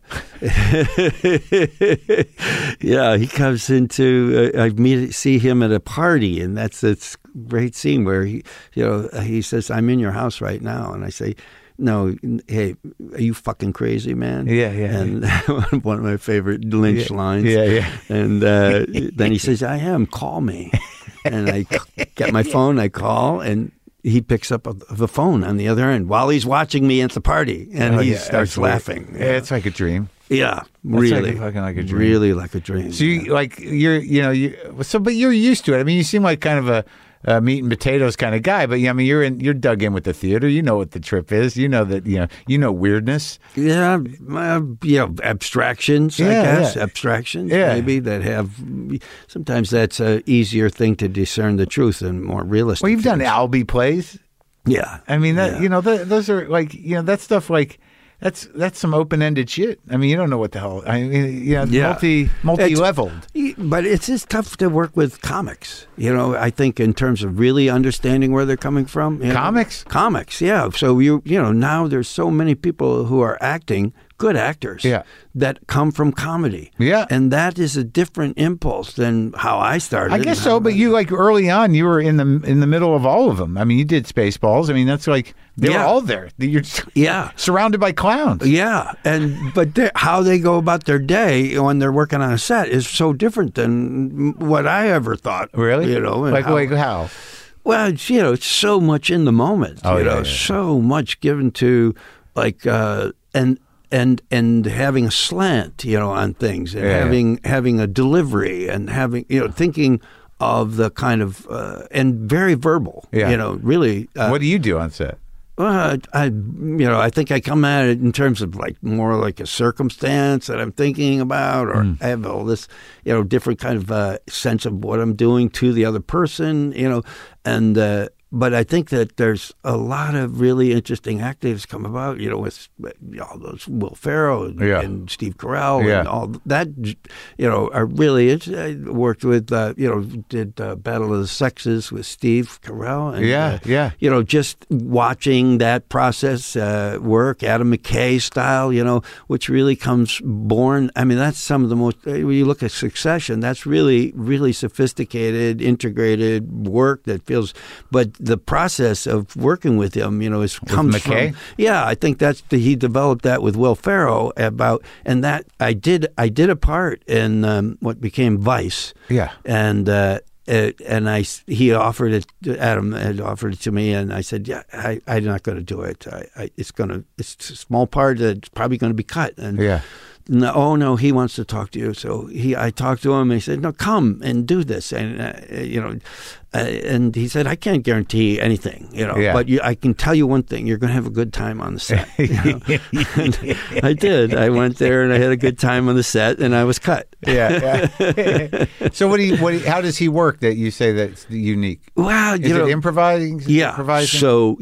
he comes into. I see him at a party, and that's a great scene where he says, "I'm in your house right now," and I say, "No, hey, are you fucking crazy, man?" Yeah. And one of my favorite Lynch lines. Yeah. And then he says, "I am. Call me." And I get my phone. I call, and he picks up the phone on the other end while he's watching me at the party, and he starts laughing. Yeah, it's like a dream. Yeah, really, fucking like a dream. Really like a dream. So but you're used to it. I mean, you seem like kind of a meat and potatoes kind of guy, but I mean, you're dug in with the theater. You know what the trip is. You know that weirdness. Yeah, abstractions. I guess abstractions. Maybe that have. Sometimes that's an easier thing to discern the truth and more realistic. Well, you've done Albee plays. Yeah, I mean that. Those are like that stuff like. That's some open-ended shit. I mean, you don't know what the hell. I mean, multi-leveled. But it's just tough to work with comics. I think in terms of really understanding where they're coming from. Comics, yeah. So now there's so many people who are acting, good actors, that come from comedy. Yeah. And that is a different impulse than how I started. I guess so, but you early on, you were in the middle of all of them. I mean, you did Spaceballs. I mean, that's like they were all there. You're surrounded by clowns. Yeah, but how they go about their day when they're working on a set is so different than what I ever thought. Really? Like how? Well, it's so much in the moment. So much given to and having a slant, on things, and having a delivery, and having thinking of the kind of and very verbal. Really. What do you do on set? I think I come at it in terms of more like a circumstance that I'm thinking about, or I have all this, different kind of sense of what I'm doing to the other person, and but I think that there's a lot of really interesting actors come about, with all those Will Ferrell and Steve Carell and all that, are really interesting. I worked with, did Battle of the Sexes with Steve Carell. And, just watching that process work, Adam McKay style, which really comes born. I mean, that's some of the most, when you look at Succession, that's really, really sophisticated, integrated work that feels, but the process of working with him, comes McKay? from, I think he developed that with Will Ferrell and that I did a part in what became Vice. Yeah. And he offered it. Adam had offered it to me, and I said, I'm not going to do it. It's a small part that's probably going to be cut. And no, he wants to talk to you. So I talked to him, and he said, no, come and do this. And and he said, I can't guarantee anything, but I can tell you one thing: you're going to have a good time on the set. I did. I went there and I had a good time on the set, and I was cut. So how does he work that you say that's unique? Well, is it improvising? Yeah. Improvising? So,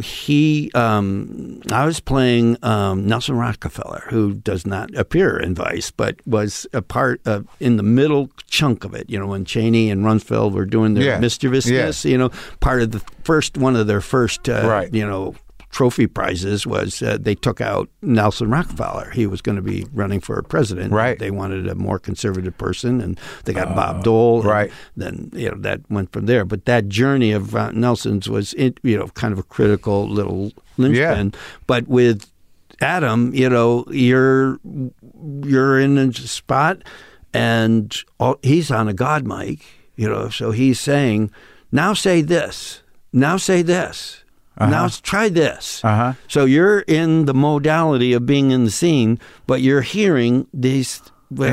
I was playing Nelson Rockefeller, who does not appear in Vice, but was a part of, in the middle chunk of it, when Cheney and Rumsfeld were doing their mischievousness, part of one of their first, trophy prizes was they took out Nelson Rockefeller. He was going to be running for president. Right. They wanted a more conservative person, and they got Bob Dole. Right. Then that went from there. But that journey of Nelson's was kind of a critical little linchpin. But with Adam, you're in a spot, and he's on a God mic. So he's saying, now say this. Now say this. Now try this. So you're in the modality of being in the scene, but you're hearing these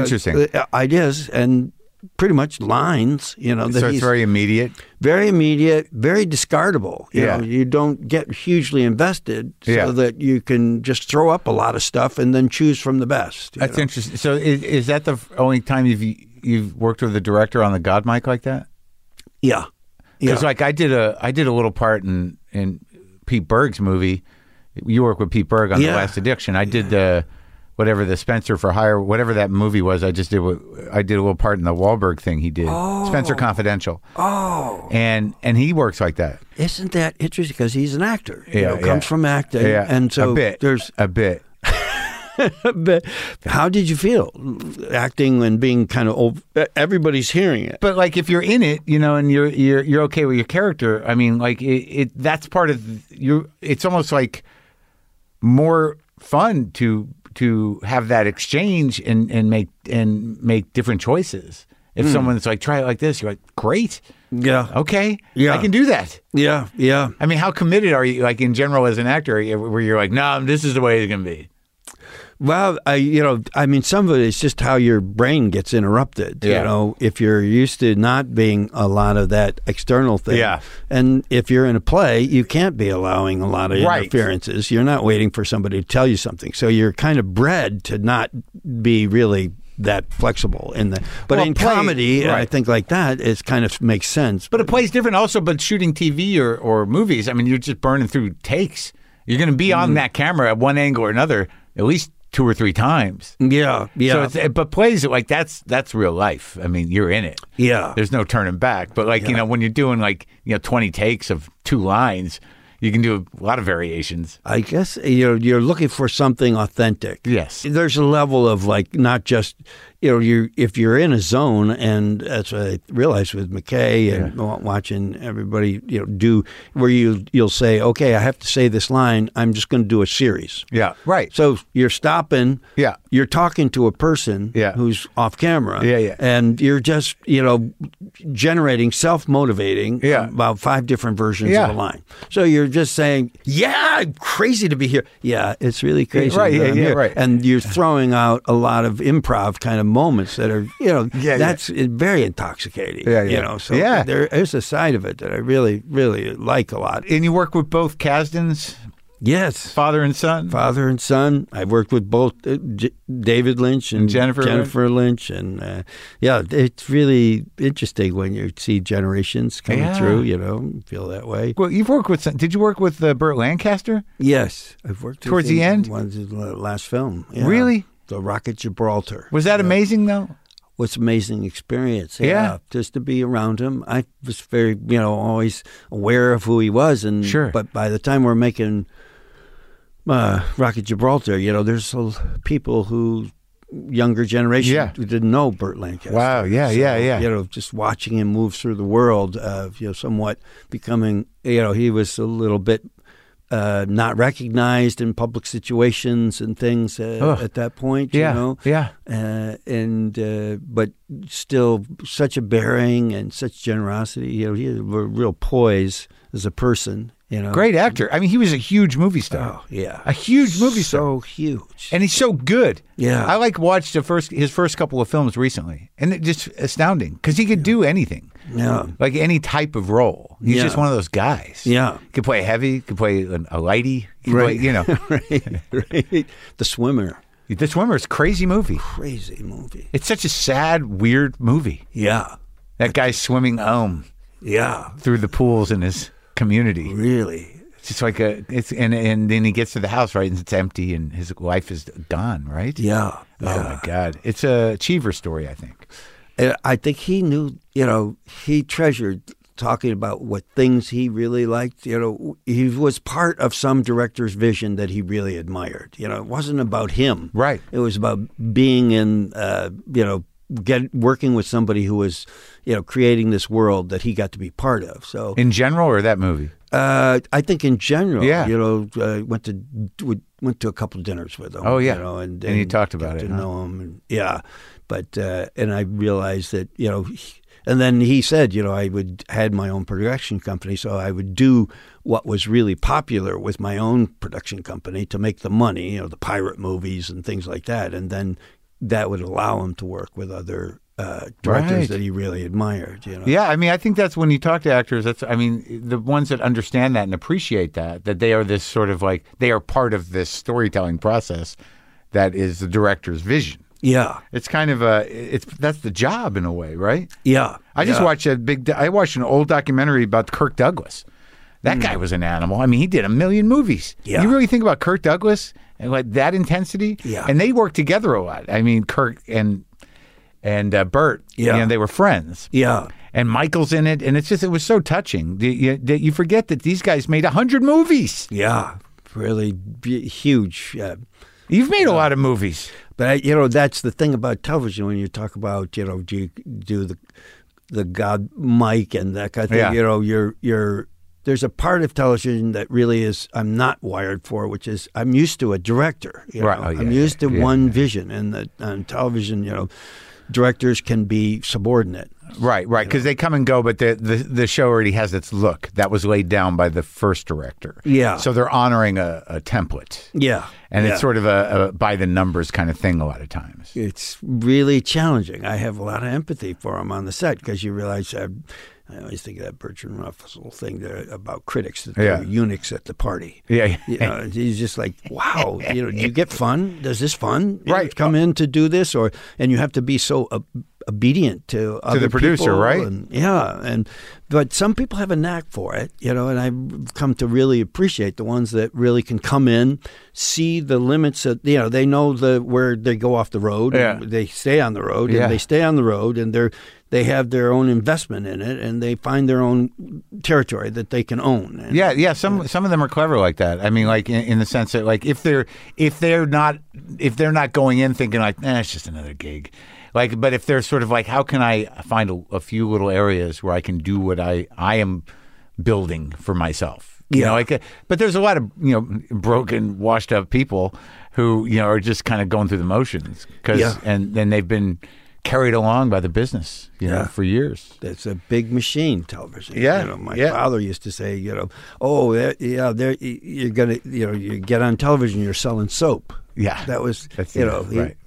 ideas and pretty much lines. So it's very immediate. Very immediate, very discardable. You don't get hugely invested, so that you can just throw up a lot of stuff and then choose from the best. That's interesting. So is that the only time you've worked with a director on the God mic like that? Yeah. Because I did a little part in Pete Berg's movie. You work with Pete Berg on The Last Addiction. I did whatever the Spencer for Hire, whatever that movie was. I did a little part in the Wahlberg thing he did. Spencer Confidential. And he works like that. Isn't that interesting? Because he's an actor. Comes from acting. And so there's a bit. But how did you feel acting and being kind of everybody's hearing it? But like if you're in it, and you're okay with your character, I mean, like that's part of you. It's almost like more fun to have that exchange and make different choices. If someone's like, try it like this, you're like, great. Yeah. Okay. Yeah. I can do that. Yeah. Yeah. I mean, how committed are you, like in general as an actor, where you're like, no, this is the way it's going to be? Well, some of it is just how your brain gets interrupted. If you're used to not being a lot of that external thing. Yeah. And if you're in a play, you can't be allowing a lot of interferences. You're not waiting for somebody to tell you something. So you're kind of bred to not be really that flexible in in comedy, I think like that, it kind of makes sense. But a play's different also, but shooting TV or movies, I mean, you're just burning through takes. You're going to be on that camera at one angle or another at least 2 or 3 times. Yeah. So but plays like that's real life. I mean, you're in it. Yeah. There's no turning back. But when you're doing 20 takes of 2 lines, you can do a lot of variations. I guess you're looking for something authentic. Yes. There's a level of not just if you're in a zone, and that's what I realized with McKay and watching everybody do, where you'll say, okay, I have to say this line, I'm just going to do a series. Yeah, right. So you're stopping. Yeah. You're talking to a person who's off camera. Yeah. And you're just generating, self-motivating about 5 different versions of a line. So you're just saying, I'm crazy to be here. Yeah, it's really crazy. Right. Yeah. Right. And you're throwing out a lot of improv kind of moments that are, that's very intoxicating. So there is a side of it that I really, really like a lot. And you work with both Kasdans? Yes. Father and Son? Father and Son. I worked with both David Lynch and Jennifer Lynch. And it's really interesting when you see generations coming through, feel that way. Well, you've worked with, did you work with Burt Lancaster? Yes. I've worked with towards the end? One of the last film. Yeah. Really? The Rocket Gibraltar. Was that amazing, though? Was an amazing experience. Yeah. Just to be around him. I was very, always aware of who he was. And sure. But by the time we're making Rocket Gibraltar, there's people who, younger generation, who didn't know Burt Lancaster. Wow, yeah. Just watching him move through the world, somewhat becoming, he was a little bit not recognized in public situations and things at that point, Yeah. But still such a bearing and such generosity. He had a real poise as a person. Great actor. I mean, he was a huge movie star. Oh, yeah. A huge movie star. So huge. And he's so good. Yeah. I watched his first couple of films recently, and it's just astounding because he could do anything. Yeah. Like any type of role. He's just one of those guys. Yeah. He could play heavy, could play a lighty, could play, right. The Swimmer. The Swimmer is a crazy movie. Crazy movie. It's such a sad, weird movie. Yeah. That guy's swimming home. Yeah. Through the pools in his community. Really? It's just like and then he gets to the house, right, and it's empty and his life is gone, right? Yeah. Oh my God. It's a Cheever story, I think. I think he knew, he treasured talking about what things he really liked. He was part of some director's vision that he really admired. It wasn't about him. Right. It was about being in, working with somebody who was, creating this world that he got to be part of. So in general, or that movie? I think in general. Yeah. Went to a couple dinners with him. Oh yeah. And you talked about got it. To know him. And, yeah. But and I realized that and then he said I had my own production company, so I would do what was really popular with my own production company to make the money, the pirate movies and things like that, and then that would allow him to work with other directors that he really admired. Yeah, I mean, I think that's when you talk to actors. The ones that understand that and appreciate that they are this sort of they are part of this storytelling process that is the director's vision. Yeah, it's kind of that's the job in a way, right? Yeah, I just watched I watched an old documentary about Kirk Douglas. That guy was an animal. I mean, he did 1 million movies. Yeah. You really think about Kirk Douglas and that intensity? Yeah. And they worked together a lot. I mean, Kirk and Burt, they were friends. Yeah. And Michael's in it, and it was so touching. You forget that these guys made 100 movies. Yeah, really huge. You've made a lot of movies. But, that's the thing about television when you talk about, do you do the God mic and that kind of thing. Yeah. There's a part of television that really is I'm not wired for, which is I'm used to a director. Right. Oh, yeah, I'm used to one vision, and on television, directors can be subordinate. Right, because they come and go, but the show already has its look that was laid down by the first director. Yeah. So they're honoring a template. Yeah. And it's sort of a by the numbers kind of thing a lot of times. It's really challenging. I have a lot of empathy for him on the set because you realize I always think of that Bertrand Russell thing there about critics that they're eunuchs at the party. Yeah. He's just like, wow, do you get fun? Does this fun? Right. Come in to do this, and you have to be so obedient to other the producer, people, right? But some people have a knack for it, and I've come to really appreciate the ones that really can come in, see the limits of, they know where they go off the road, and they stay on the road, and they stay on the road, and they have their own investment in it, and they find their own territory that they can own. And, some of them are clever like that. I mean, like in the sense that, like if they're not going in thinking like, it's just another gig. But if they're sort of like, how can I find a few little areas where I can do what I am building for myself? But there's a lot of broken, washed up people who are just kind of going through the motions and then they've been carried along by the business, for years. That's a big machine, television. Yeah. My father used to say, you're gonna, you get on television, you're selling soap. Yeah, that's right.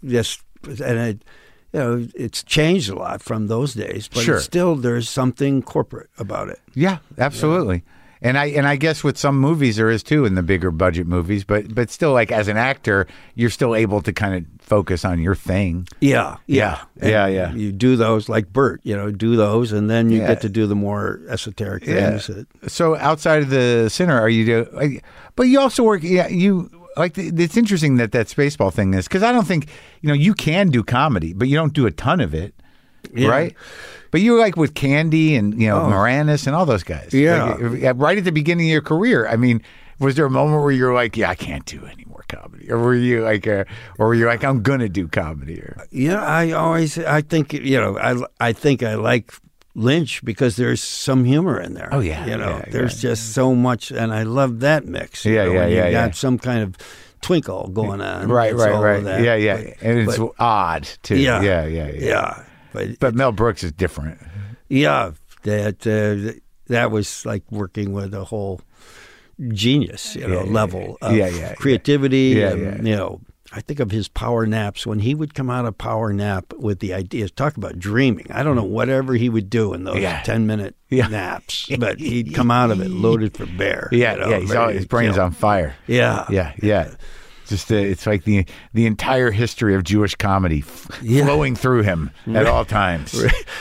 It's changed a lot from those days, but sure. Still there's something corporate about it. Yeah, absolutely. And I guess with some movies there is too in the bigger budget movies, but still, like as an actor, you're still able to kind of focus on your thing. Yeah. You do those like Bert, do those, and then you get to do the more esoteric things. So outside of the center, but you also work. Yeah, you. Like it's interesting that Spaceball thing is, because I don't think you can do comedy, but you don't do a ton of it, right? But you were like with Candy and Moranis and all those guys, like, right at the beginning of your career. I mean, was there a moment where you're like, I can't do any more comedy, or were you like, I'm gonna do comedy? Or I think I think I like Lynch because there's some humor in there. Oh yeah, there's just so much, and I love that mix. You got some kind of twinkle going on. Right. And it's odd too. Yeah. But Mel Brooks is different. Yeah, that was like working with a whole genius, level of creativity. I think of his power naps when he would come out of power nap with the ideas. Talk about dreaming. I don't know whatever he would do in those 10-minute naps, but he'd come out of it loaded for bear. His brain's on fire. Yeah. Just it's like the entire history of Jewish comedy flowing through him at all times.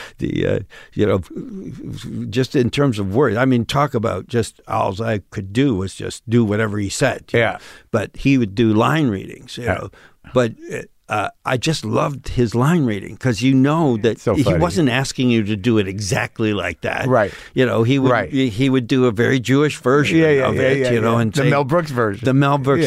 Just in terms of words, I mean, talk about just all I could do was just do whatever he said. Yeah, but he would do line readings. But I just loved his line reading because that he wasn't asking you to do it exactly like that. Right. He would do a very Jewish version of it. And the Mel Brooks version. The Mel Brooks.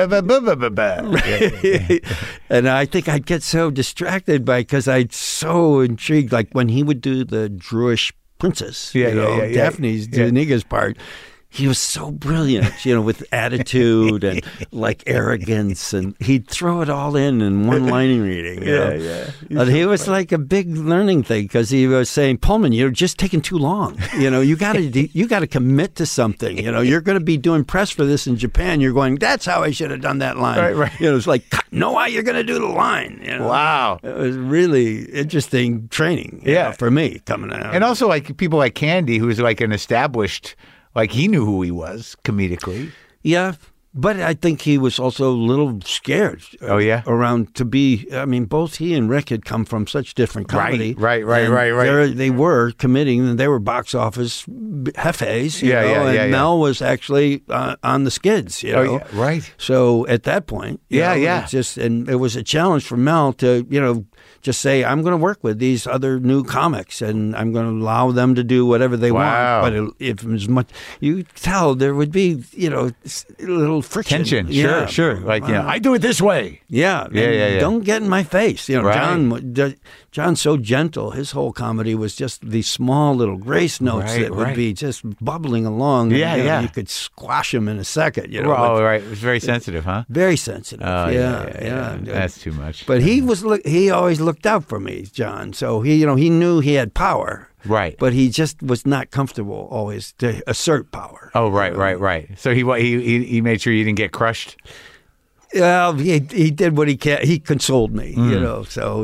And I think I'd get so distracted because I'd so intrigued. Like when he would do the Jewish princess, Daphne's Zuniga's part. He was so brilliant, with attitude and like arrogance, and he'd throw it all in one line reading. And he was like a big learning thing because he was saying, Pullman, you're just taking too long. You got to commit to something. You're going to be doing press for this in Japan. You're going, that's how I should have done that line. Right. It's like, no, how you're going to do the line. Wow, it was really interesting training. For me coming out, and also like people like Candy, who's like an established. Like, he knew who he was comedically. Yeah, but I think he was also a little scared. Around to be, I mean, both he and Rick had come from such different comedy. Right. They were committing, and they were box office hefes, and Mel was actually on the skids, right. So at that point, it was a challenge for Mel to, just say, I'm going to work with these other new comics, and I'm going to allow them to do whatever they want. But if as much, you tell there would be, a little friction. Tension, sure. Like, I do it this way. Yeah. Don't get in my face. John's so gentle. His whole comedy was just these small little grace notes that would be just bubbling along. You could squash them in a second. It was very sensitive, huh? Very sensitive. That's too much. But he always looked out for me, John. So he knew he had power. Right. But he just was not comfortable always to assert power. Oh, right. So he made sure you didn't get crushed? Well, he did what he can. He consoled me, So,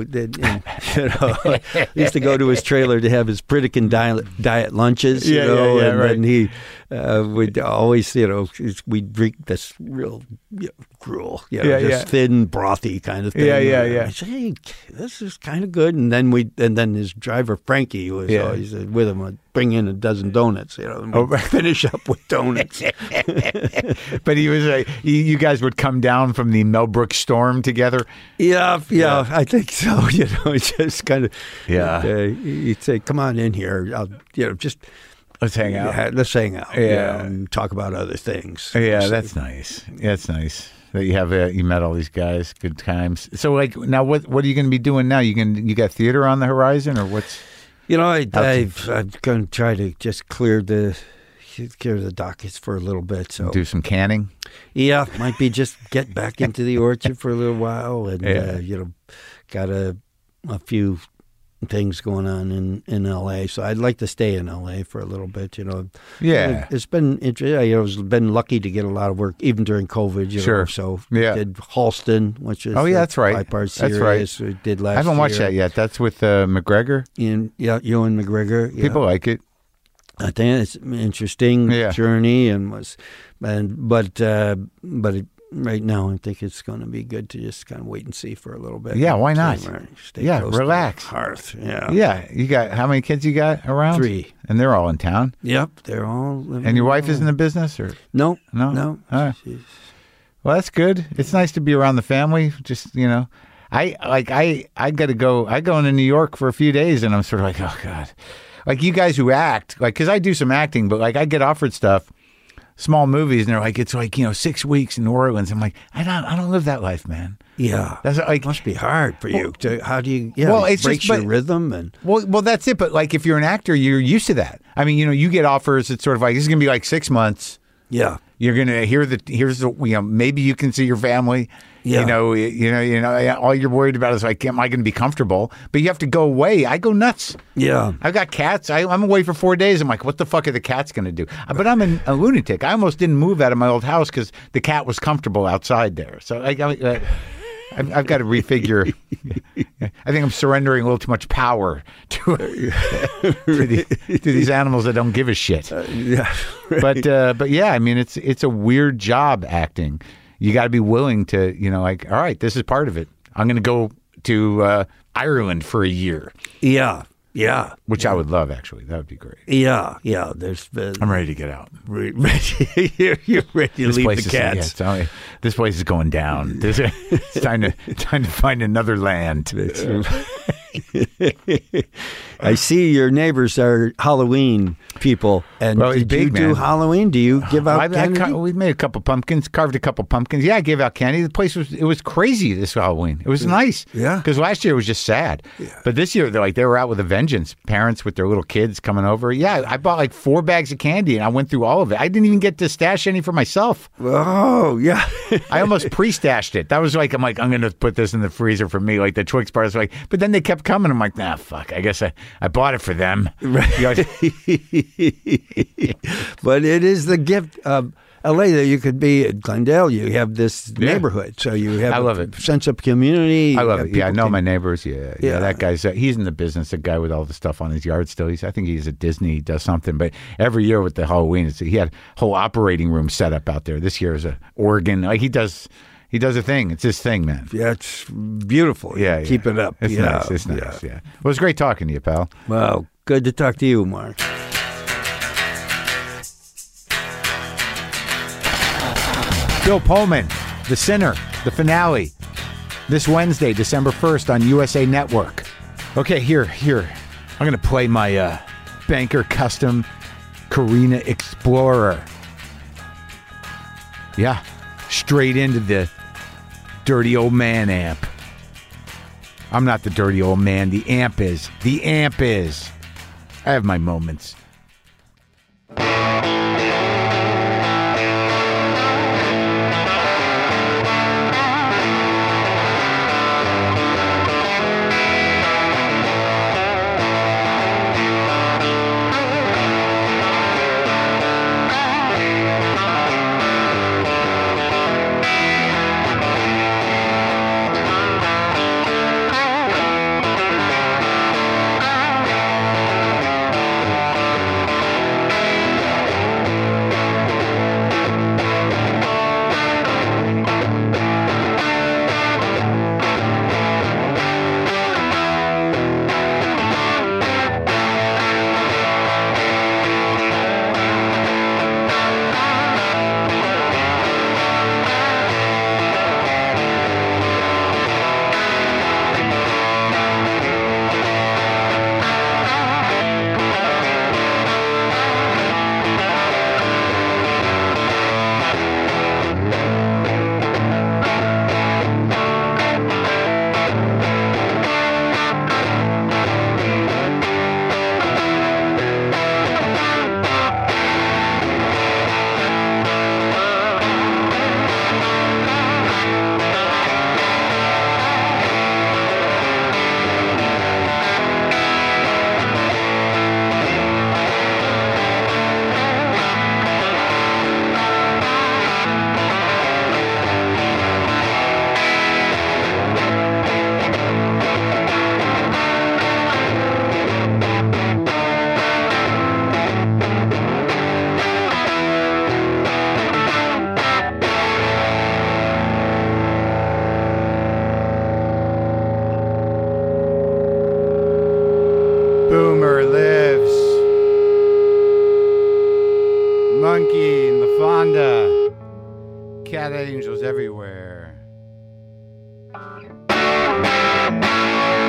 I used to go to his trailer to have his Pritikin diet lunches, then he would always, we'd drink this real gruel, just thin, brothy kind of thing. I'd say, hey, this is kind of good. And then his driver Frankie was always with him. I'd bring in a dozen donuts, and we'd finish up with donuts. But he was you guys would come down from the Mel Brooks storm together. Yeah, I think so. It's just kind of he'd say, "Come on in here, just." Let's hang out. Yeah, let's hang out. And talk about other things. Yeah, that's nice. That's nice that you have you met all these guys. Good times. So, like, now what are you going to be doing now? You got theater on the horizon, or what's? I'm going to try to just clear the dockets for a little bit. So do some canning. Yeah, might be just get back into the orchard for a little while, and got a few things going on in L.A., so I'd like to stay in L.A. for a little bit, It's been interesting. I've been lucky to get a lot of work, even during COVID, Sure. So did Halston, which is that's right. 5-part series. That's right. We did last year. I haven't watched that yet. That's with McGregor? Ewan McGregor. Yeah. People like it. I think it's an interesting journey, but right now I think it's going to be good to just kind of wait and see for a little bit. Yeah, why not? Stay close relax. To the hearth. Yeah. Yeah, you got how many kids you got around? 3, and they're all in town. Yep, they're all living. And your wife is in the business, or no? All right. Well, that's good. It's nice to be around the family. Just I got to go. I go into New York for a few days, and I'm sort of like, oh God, like you guys who act, like because I do some acting, but like I get offered stuff. Small movies, and they're like, it's like 6 weeks in New Orleans. I'm like, I don't live that life, man. Yeah, that's like must be hard for you. How do you? Yeah, well, it breaks your rhythm and. Well, that's it. But like, if you're an actor, you're used to that. I mean, you get offers. It's sort of like this is gonna be like 6 months. Yeah, you're gonna here's the maybe you can see your family. Yeah. All you're worried about is like, am I going to be comfortable? But you have to go away. I go nuts. Yeah. I've got cats. I'm away for 4 days. I'm like, what the fuck are the cats going to do? But I'm a lunatic. I almost didn't move out of my old house because the cat was comfortable outside there. So I've got to refigure. I think I'm surrendering a little too much power to these animals that don't give a shit. Yeah. Right. But yeah, I mean, it's a weird job acting. You got to be willing to, like, all right, this is part of it. I'm going to go to Ireland for a year. Yeah, yeah. Which I would love, actually. That would be great. Yeah, yeah. I'm ready to get out. You're ready to leave the cats. This place is going down. It's time to find another land. I see your neighbors are Halloween people. And did you do Halloween? Do you give out candy? We made a couple pumpkins, carved a couple pumpkins. Yeah, I gave out candy. The place was crazy this Halloween. It was nice. Yeah. Because last year it was just sad. Yeah. But this year they were out with a vengeance. Parents with their little kids coming over. Yeah, I bought like 4 bags of candy and I went through all of it. I didn't even get to stash any for myself. Oh, yeah. I almost pre-stashed it. That was like, I'm going to put this in the freezer for me, like the Twix bars. Like, but then they kept coming. I'm like, nah, fuck. I guess I bought it for them. Right. But it is the gift of LA that you could be at Glendale. You have this neighborhood, so you have a sense of community. I love it. Yeah, I know my neighbors. Yeah. That guy's he's in the business. The guy with all the stuff on his yard still. I think he's at Disney. He does something. But every year with the Halloween, he had a whole operating room set up out there. This year is an organ. Like he does a thing. It's his thing, man. Yeah, it's beautiful. Yeah, keep it up. It's nice. It's nice. Yeah. Well, it was great talking to you, pal. Well, good to talk to you, Mark. Bill Pullman, The Sinner, the finale, this Wednesday, December 1st on USA Network. Okay, here. I'm going to play my Banker Custom Carina Explorer. Yeah, straight into the dirty old man amp. I'm not the dirty old man. The amp is. I have my moments. Monkey and La Fonda. Cat angels everywhere.